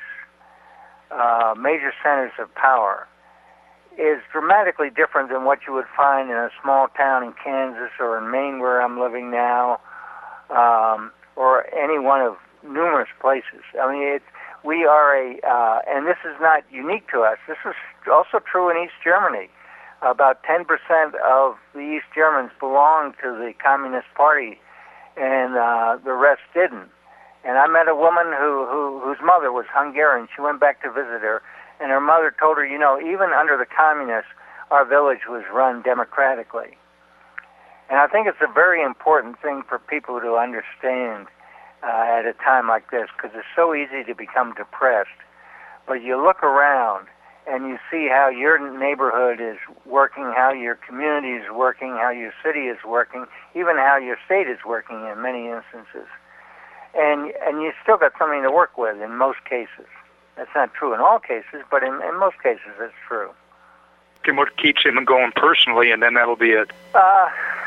uh, major centers of power, is dramatically different than what you would find in a small town in Kansas or in Maine, where I'm living now, um, or any one of numerous places. I mean, it's, we are a, uh, and this is not unique to us. This is also true in East Germany. About ten percent of the East Germans belonged to the Communist Party, and uh, the rest didn't. And I met a woman who, who whose mother was Hungarian. She went back to visit her, and her mother told her, you know, even under the communists, our village was run democratically. And I think it's a very important thing for people to understand uh, at a time like this, because it's so easy to become depressed. But you look around and you see how your neighborhood is working, how your community is working, how your city is working, even how your state is working in many instances. And and you still got something to work with in most cases. That's not true in all cases, but in, in most cases it's true. And what keeps him going personally, and then that'll be it? Uh,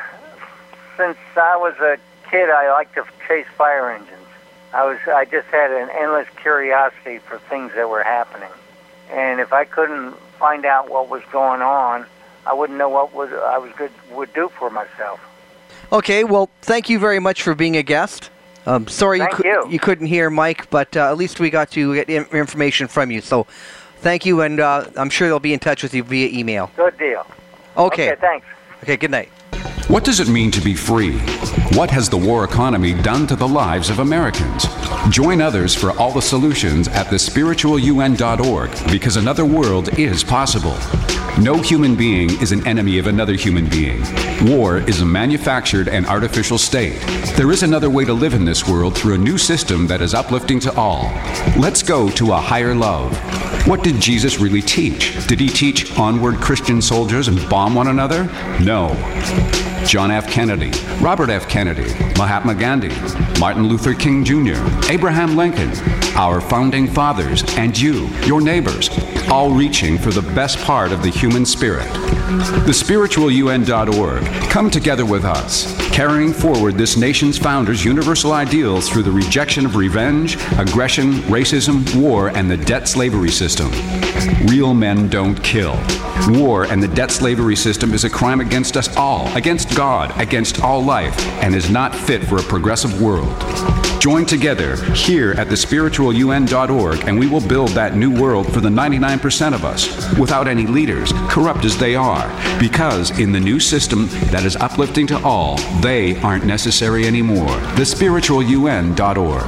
since I was a kid, I liked to chase fire engines. I was I just had an endless curiosity for things that were happening. And if I couldn't find out what was going on, I wouldn't know what was I was good would do for myself. Okay, well, thank you very much for being a guest. Um, sorry you, Thank you. you couldn't hear Mike, but uh, at least we got to get in- information from you. So thank you, and uh, I'm sure they'll be in touch with you via email. Good deal. Okay. Okay, thanks. Okay, good night. What does it mean to be free? What has the war economy done to the lives of Americans? Join others for all the solutions at the spiritual U N dot org, because another world is possible. No human being is an enemy of another human being. War is a manufactured and artificial state. There is another way to live in this world through a new system that is uplifting to all. Let's go to a higher love. What did Jesus really teach? Did he teach onward Christian soldiers and bomb one another? No. John F. Kennedy, Robert F. Kennedy, Mahatma Gandhi, Martin Luther King Junior, Abraham Lincoln, our founding fathers, and you, your neighbors, all reaching for the best part of the human spirit. The spiritual U N dot org. Come together with us. carrying forward this nation's founders' universal ideals through the rejection of revenge, aggression, racism, war, and the debt slavery system. Real men don't kill. War and the debt slavery system is a crime against us all, against God, against all life, and is not fit for a progressive world. Join together here at the spiritual U N dot org, and we will build that new world for the ninety-nine percent of us, without any leaders, corrupt as they are, because in the new system that is uplifting to all, they aren't necessary anymore. the spiritual U N dot org.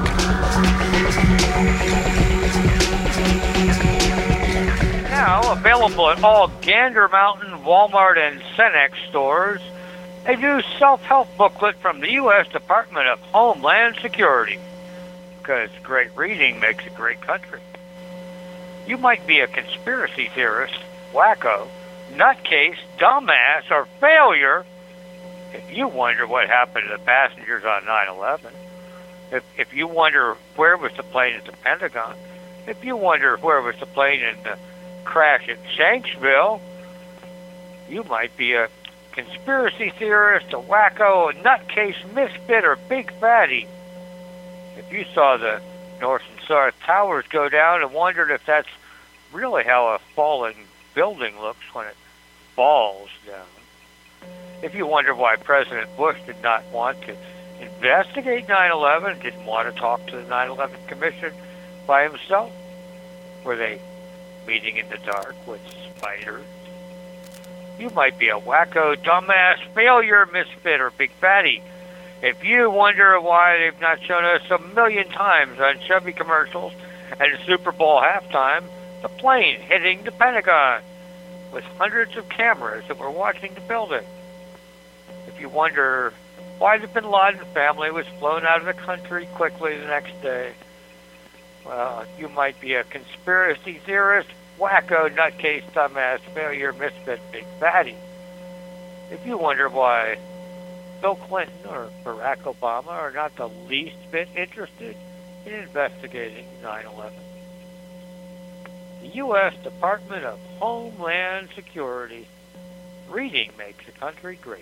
Now available at all Gander Mountain, Walmart, and Cenex stores, a new self-help booklet from the U S Department of Homeland Security. Because great reading makes a great country. You might be a conspiracy theorist, wacko, nutcase, dumbass, or failure if you wonder what happened to the passengers on nine eleven. If, if you wonder where was the plane at the Pentagon. If you wonder where was the plane in the crash at Shanksville. You might be a conspiracy theorist, a wacko, a nutcase, misfit, or big fatty. If you saw the North and South Towers go down and wondered if that's really how a falling building looks when it falls down. If you wonder why President Bush did not want to investigate nine eleven, didn't want to talk to the nine eleven Commission by himself, were they meeting in the dark with spiders? You might be a wacko, dumbass, failure, misfit, or big fatty. If you wonder why they've not shown us a million times on Chevy commercials and the Super Bowl halftime, the plane hitting the Pentagon with hundreds of cameras that were watching the building. If you wonder why the Bin Laden family was flown out of the country quickly the next day, well, you might be a conspiracy theorist, wacko, nutcase, dumbass, failure, misfit, big fatty. If you wonder why Bill Clinton or Barack Obama are not the least bit interested in investigating nine eleven. The U S Department of Homeland Security. Reading makes a country great.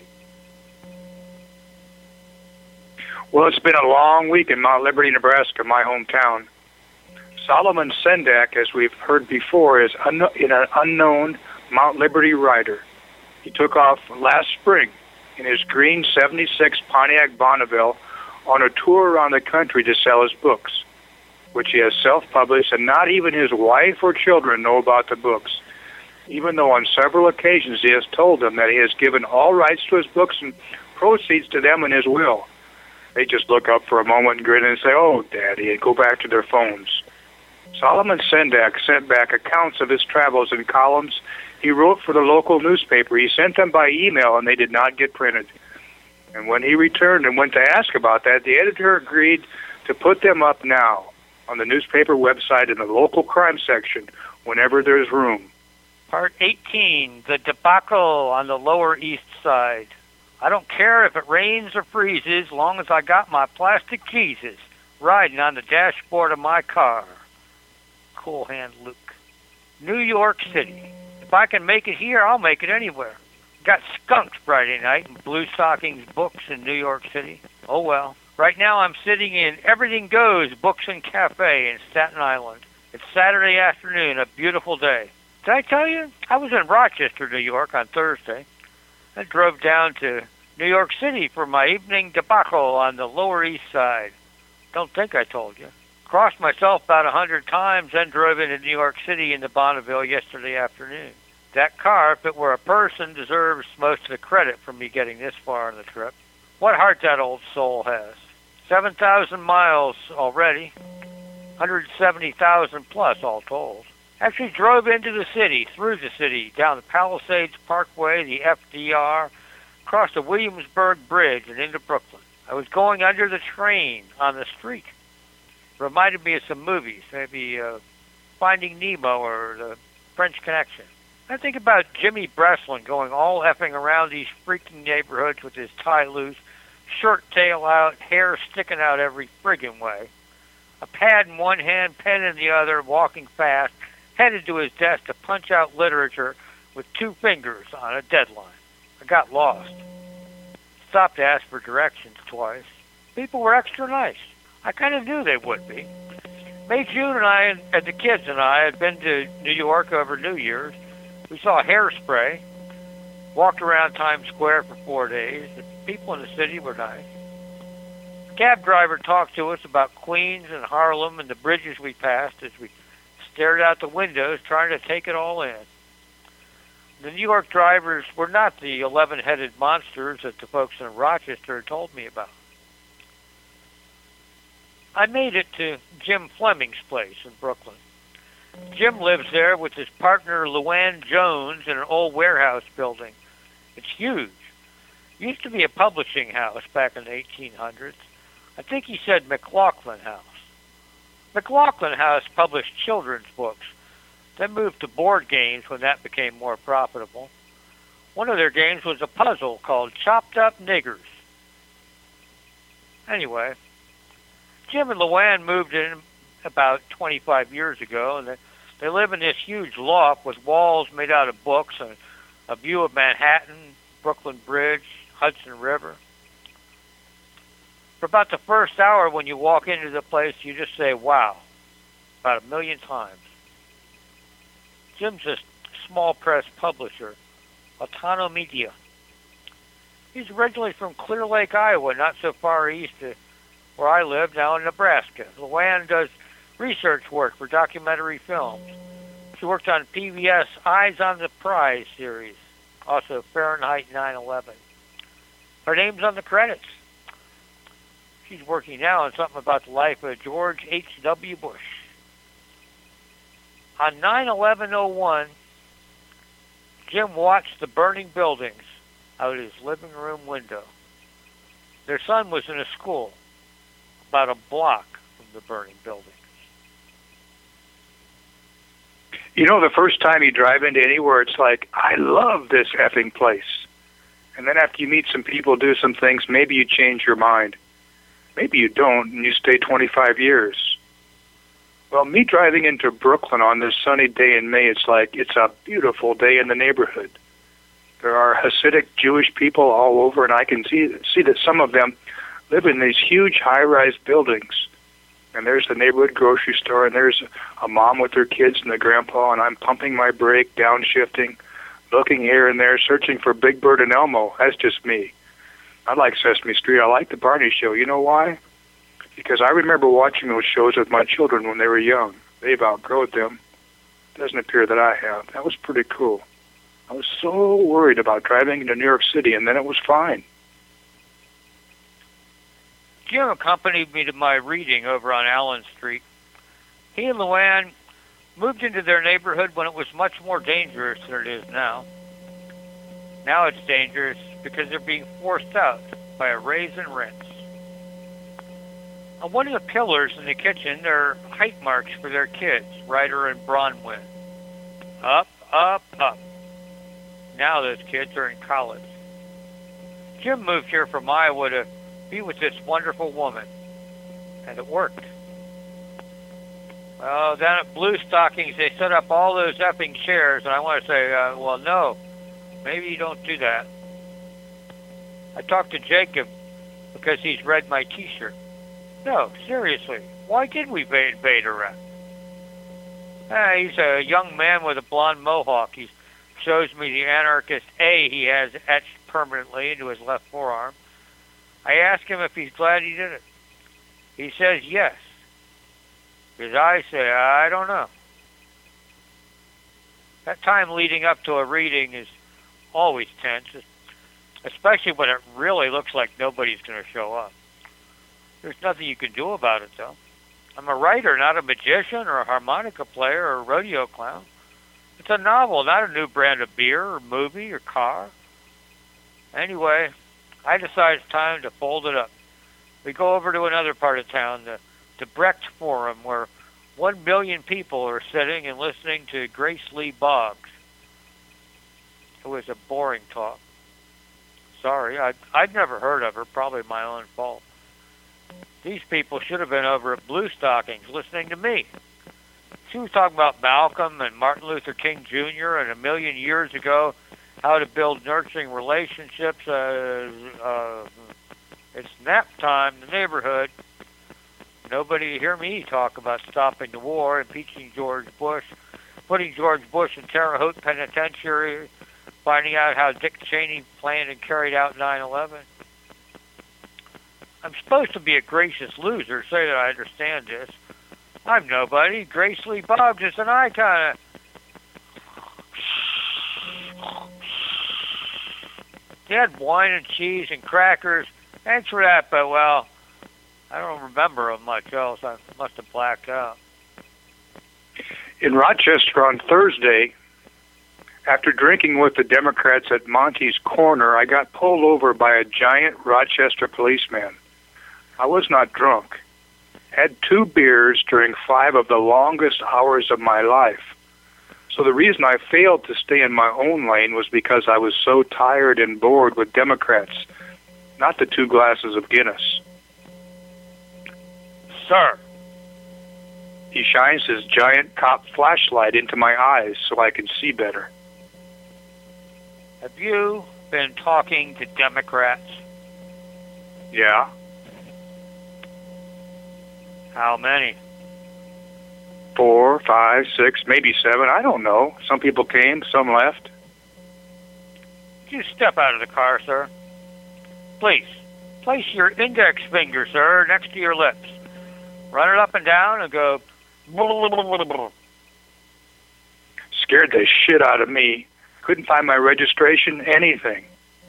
Well, it's been a long week in Mount Liberty, Nebraska, my hometown. Solomon Sendak, as we've heard before, is un- in an unknown Mount Liberty rider. He took off last spring in his green seventy-six Pontiac Bonneville on a tour around the country to sell his books, which he has self-published, and not even his wife or children know about the books, even though on several occasions he has told them that he has given all rights to his books and proceeds to them in his will. They just look up for a moment and grin and say, "Oh, Daddy," and go back to their phones. Solomon Sendak sent back accounts of his travels in columns he wrote for the local newspaper. He sent them by email, and they did not get printed. And when he returned and went to ask about that, the editor agreed to put them up now on the newspaper website in the local crime section whenever there's room. Part eighteen, the debacle on the Lower East Side. I don't care if it rains or freezes, long as I got my plastic Jesus riding on the dashboard of my car. Cool Hand Luke. New York City. If I can make it here, I'll make it anywhere. Got skunked Friday night in Blue Stockings Books in New York City. Oh well. Right now I'm sitting in Everything Goes Books and Cafe in Staten Island. It's Saturday afternoon, a beautiful day. Did I tell you? I was in Rochester, New York on Thursday. I drove down to New York City for my evening debacle on the Lower East Side. Don't think I told you. Crossed myself about a hundred times, then drove into New York City into Bonneville yesterday afternoon. That car, if it were a person, deserves most of the credit for me getting this far on the trip. What heart that old soul has. seven thousand miles already. one hundred seventy thousand plus all told. Actually drove into the city, through the city, down the Palisades Parkway, the F D R, across the Williamsburg Bridge and into Brooklyn. I was going under the train on the street. Reminded me of some movies, maybe uh, Finding Nemo or The French Connection. I think about Jimmy Breslin going all effing around these freaking neighborhoods with his tie loose, shirt tail out, hair sticking out every friggin' way. A pad in one hand, pen in the other, walking fast, headed to his desk to punch out literature with two fingers on a deadline. I got lost. stopped to ask for directions twice. People were extra nice. I kind of knew they would be. May June and I, and the kids and I, had been to New York over New Year's. We saw Hairspray, walked around Times Square for four days. The people in the city were nice. The cab driver talked to us about Queens and Harlem and the bridges we passed as we stared out the windows trying to take it all in. The New York drivers were not the eleven-headed monsters that the folks in Rochester had told me about. I made it to Jim Fleming's place in Brooklyn. Jim lives there with his partner Luann Jones in an old warehouse building. It's huge. It used to be a publishing house back in the eighteen hundreds. I think he said McLaughlin House. McLaughlin House published children's books, then moved to board games when that became more profitable. One of their games was a puzzle called Chopped Up Niggers. Anyway, Jim and Luann moved in about twenty-five years ago, and they, they live in this huge loft with walls made out of books and a view of Manhattan, Brooklyn Bridge, Hudson River. For about the first hour when you walk into the place, you just say, wow, about a million times. Jim's a small press publisher, Autono Media. He's originally from Clear Lake, Iowa, not so far east of where I live, now in Nebraska. Luann does research work for documentary films. She worked on P B S Eyes on the Prize series, also Fahrenheit nine eleven. Her name's on the credits. She's working now on something about the life of George H W Bush. On nine eleven oh one, Jim watched the burning buildings out his living room window. Their son was in a school about a block from the burning buildings. You know, the first time you drive into anywhere, it's like, I love this effing place. And then after you meet some people, do some things, maybe you change your mind. Maybe you don't, and you stay twenty-five years. Well, me driving into Brooklyn on this sunny day in May, it's like it's a beautiful day in the neighborhood. There are Hasidic Jewish people all over, and I can see see that some of them live in these huge high-rise buildings. And there's the neighborhood grocery store, and there's a mom with her kids and the grandpa, and I'm pumping my brake, downshifting, looking here and there, searching for Big Bird and Elmo. That's just me. I like Sesame Street. I like the Barney Show. You know why? Because I remember watching those shows with my children when they were young. They've outgrown them. Doesn't appear that I have. That was pretty cool. I was so worried about driving into New York City, and then it was fine. Jim accompanied me to my reading over on Allen Street. He and Luann moved into their neighborhood when it was much more dangerous than it is now. Now it's dangerous because they're being forced out by a raise in rents. On one of the pillars in the kitchen, there are height marks for their kids, Ryder and Bronwyn. Up, up, up. Now those kids are in college. Jim moved here from Iowa to be with this wonderful woman, and it worked. Well, down at Blue Stockings, they set up all those effing chairs, and I want to say, uh, well, no, maybe you don't do that. I talked to Jacob because he's read my T-shirt. No, seriously, why did we invade Iraq? Ah, he's a young man with a blonde mohawk. He shows me the anarchist A he has etched permanently into his left forearm. I ask him if he's glad he did it. He says yes. His eyes say, I don't know. That time leading up to a reading is always tense, especially when it really looks like nobody's going to show up. There's nothing you can do about it, though. I'm a writer, not a magician or a harmonica player or a rodeo clown. It's a novel, not a new brand of beer or movie or car. Anyway, I decide it's time to fold it up. We go over to another part of town, the, the Brecht Forum, where one million people are sitting and listening to Grace Lee Boggs. It was a boring talk. Sorry, I'd, I'd never heard of her, probably my own fault. These people should have been over at Blue Stockings listening to me. She was talking about Malcolm and Martin Luther King Junior and a million years ago, how to build nurturing relationships. Uh, uh, it's nap time in the neighborhood. Nobody hear me talk about stopping the war, impeaching George Bush, putting George Bush in Terre Haute Penitentiary, finding out how Dick Cheney planned and carried out nine eleven. I'm supposed to be a gracious loser, say that I understand this. I'm nobody. Grace Lee Boggs is an I kind of... He had wine and cheese and crackers. Thanks for that, but, well, I don't remember of much else. I must have blacked out. In Rochester on Thursday, after drinking with the Democrats at Monty's Corner, I got pulled over by a giant Rochester policeman. I was not drunk. Had two beers during five of the longest hours of my life. So the reason I failed to stay in my own lane was because I was so tired and bored with Democrats, not the two glasses of Guinness. Sir. He shines his giant cop flashlight into my eyes so I can see better. Have you been talking to Democrats? Yeah. How many? Four, five, six, maybe seven. I don't know. Some people came, some left. Could you step out of the car, sir? Please, place your index finger, sir, next to your lips. Run it up and down and go... Scared the shit out of me. Couldn't find my registration, anything.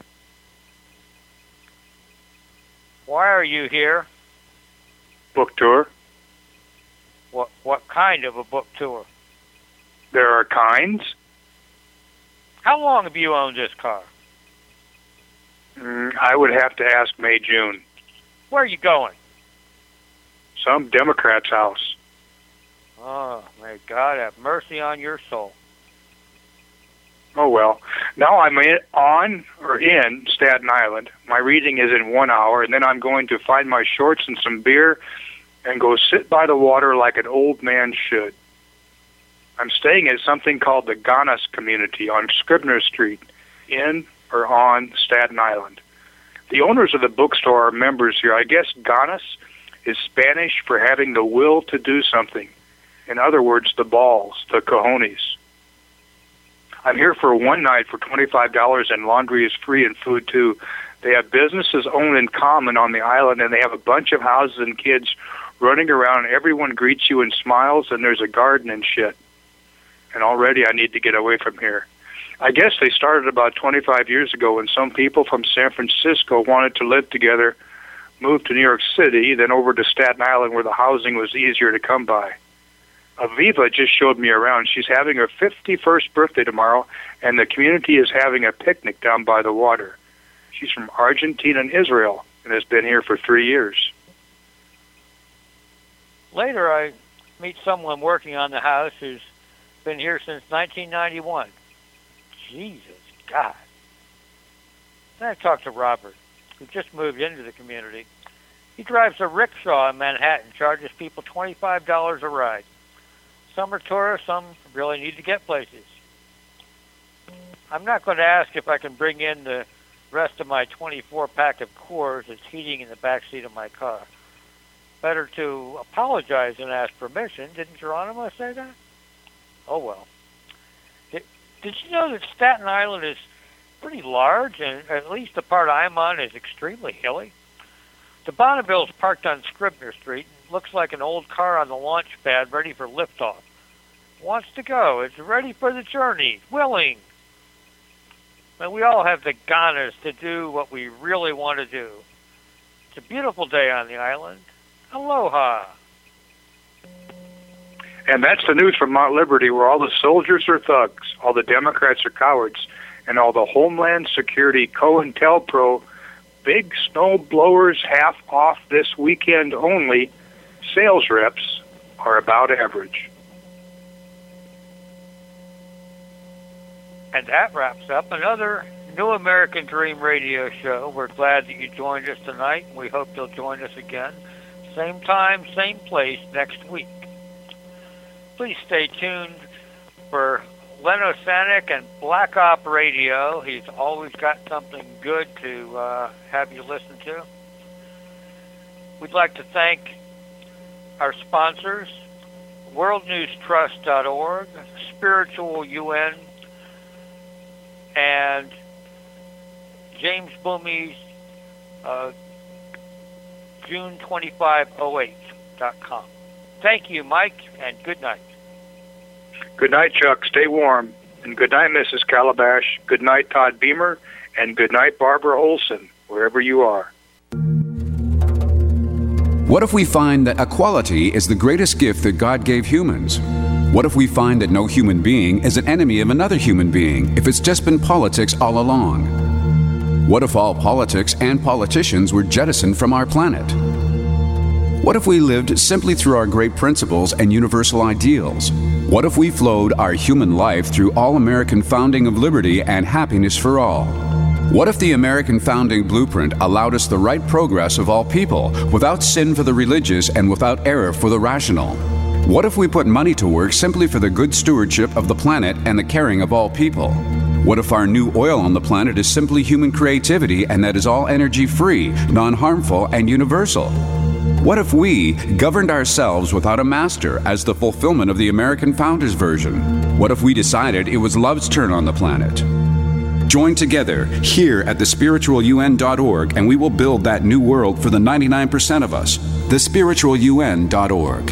Why are you here? Book tour. What what kind of a book tour? There are kinds. How long have you owned this car? Mm, I would have to ask May June. Where are you going? Some Democrat's house. Oh, may God have mercy on your soul. Oh, well. Now I'm in, on or in Staten Island. My reading is in one hour, and then I'm going to find my shorts and some beer and go sit by the water like an old man should. I'm staying at something called the Ganas Community on Scribner Street, in or on Staten Island. The owners of the bookstore are members here. I guess Ganas is Spanish for having the will to do something. In other words, the balls, the cojones. I'm here for one night for twenty-five dollars, and laundry is free and food too. They have businesses owned in common on the island, and they have a bunch of houses and kids running around, and everyone greets you and smiles, and there's a garden and shit. And already I need to get away from here. I guess they started about twenty-five years ago when some people from San Francisco wanted to live together, moved to New York City, then over to Staten Island where the housing was easier to come by. Aviva just showed me around. She's having her fifty-first birthday tomorrow, and the community is having a picnic down by the water. She's from Argentina and Israel and has been here for three years. Later, I meet someone working on the house who's been here since nineteen ninety-one. Jesus, God. Then I talked to Robert, who just moved into the community. He drives a rickshaw in Manhattan, charges people twenty-five dollars a ride. Some are tourists, some really need to get places. I'm not going to ask if I can bring in the rest of my twenty-four pack of Coors that's heating in the back seat of my car. Better to apologize and ask permission. Didn't Geronimo say that? Oh, well. Did, did you know that Staten Island is pretty large, and at least the part I'm on is extremely hilly? The Bonneville's parked on Scribner Street and looks like an old car on the launch pad ready for liftoff. Wants to go. It's ready for the journey. Willing. And we all have the ganas to do what we really want to do. It's a beautiful day on the island. Aloha. And that's the news from Mount Liberty, where all the soldiers are thugs, all the Democrats are cowards, and all the Homeland Security COINTELPRO big snow blowers half off this weekend only sales reps are about average. And that wraps up another New American Dream radio show. We're glad that you joined us tonight. We hope you'll join us again. Same time, same place next week. Please stay tuned for Len Osanek and Black Op Radio. He's always got something good to uh, have you listen to. We'd like to thank our sponsors, world news trust dot org, Spiritual U N, and James Boomey's uh, June twenty-five oh eight dot com. Thank you, Mike, and good night. Good night, Chuck. Stay warm. And good night, Missus Calabash. Good night, Todd Beamer. And good night, Barbara Olson, wherever you are. What if we find that equality is the greatest gift that God gave humans? What if we find that no human being is an enemy of another human being if it's just been politics all along? What if all politics and politicians were jettisoned from our planet? What if we lived simply through our great principles and universal ideals? What if we flowed our human life through all-American founding of liberty and happiness for all? What if the American founding blueprint allowed us the right progress of all people, without sin for the religious and without error for the rational? What if we put money to work simply for the good stewardship of the planet and the caring of all people? What if our new oil on the planet is simply human creativity and that is all energy-free, non-harmful, and universal? What if we governed ourselves without a master as the fulfillment of the American Founders version? What if we decided it was love's turn on the planet? Join together here at the spiritual U N dot org and we will build that new world for the ninety-nine percent of us. the spiritual U N dot org.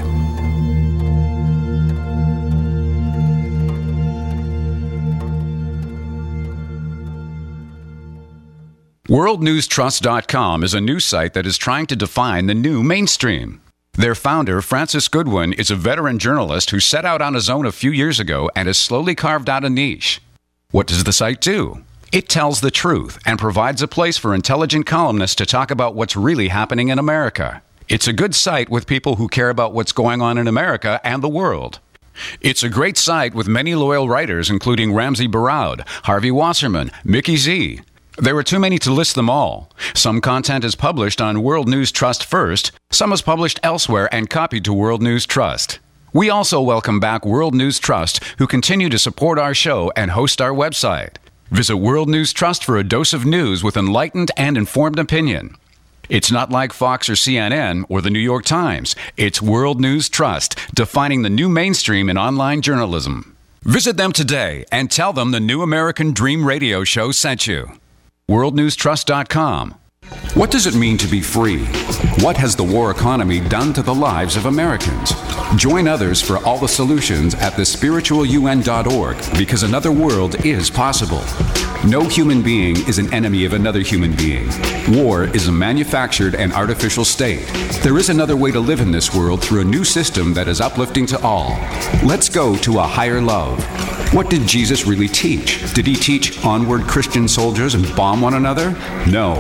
world news trust dot com is a news site that is trying to define the new mainstream. Their founder, Francis Goodwin, is a veteran journalist who set out on his own a few years ago and has slowly carved out a niche. What does the site do? It tells the truth and provides a place for intelligent columnists to talk about what's really happening in America. It's a good site with people who care about what's going on in America and the world. It's a great site with many loyal writers, including Ramsey Barraud, Harvey Wasserman, Mickey Z. There are too many to list them all. Some content is published on World News Trust first, some is published elsewhere and copied to World News Trust. We also welcome back World News Trust, who continue to support our show and host our website. Visit World News Trust for a dose of news with enlightened and informed opinion. It's not like Fox or C N N or the New York Times. It's World News Trust, defining the new mainstream in online journalism. Visit them today and tell them the New American Dream Radio Show sent you. world news trust dot com. What does it mean to be free? What has the war economy done to the lives of Americans? Join others for all the solutions at the spiritual U N dot org, because another world is possible. No human being is an enemy of another human being. War is a manufactured and artificial state. There is another way to live in this world through a new system that is uplifting to all. Let's go to a higher love. What did Jesus really teach? Did he teach onward Christian soldiers and bomb one another? No.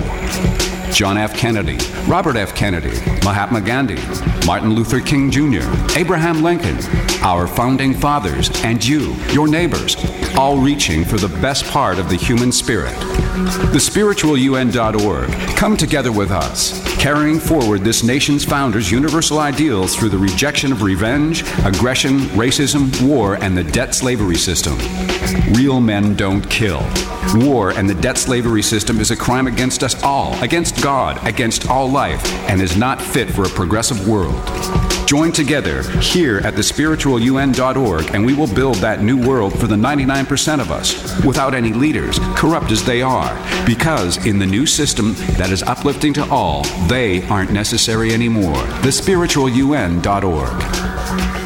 John F. Kennedy, Robert F. Kennedy, Mahatma Gandhi, Martin Luther King Junior, Abraham Lincoln, our founding fathers, and you, your neighbors, all reaching for the best part of the human spirit. the spiritual U N dot org. Come together with us, carrying forward this nation's founders' universal ideals through the rejection of revenge, aggression, racism, war, and the debt slavery system. Real men don't kill. War and the debt slavery system is a crime against us all, against God, against all life, and is not fit for a progressive world. Join together here at the spiritual U N dot org, and we will build that new world for the ninety-nine percent of us, without any leaders, corrupt as they are, because in the new system that is uplifting to all, they aren't necessary anymore. the spiritual U N dot org.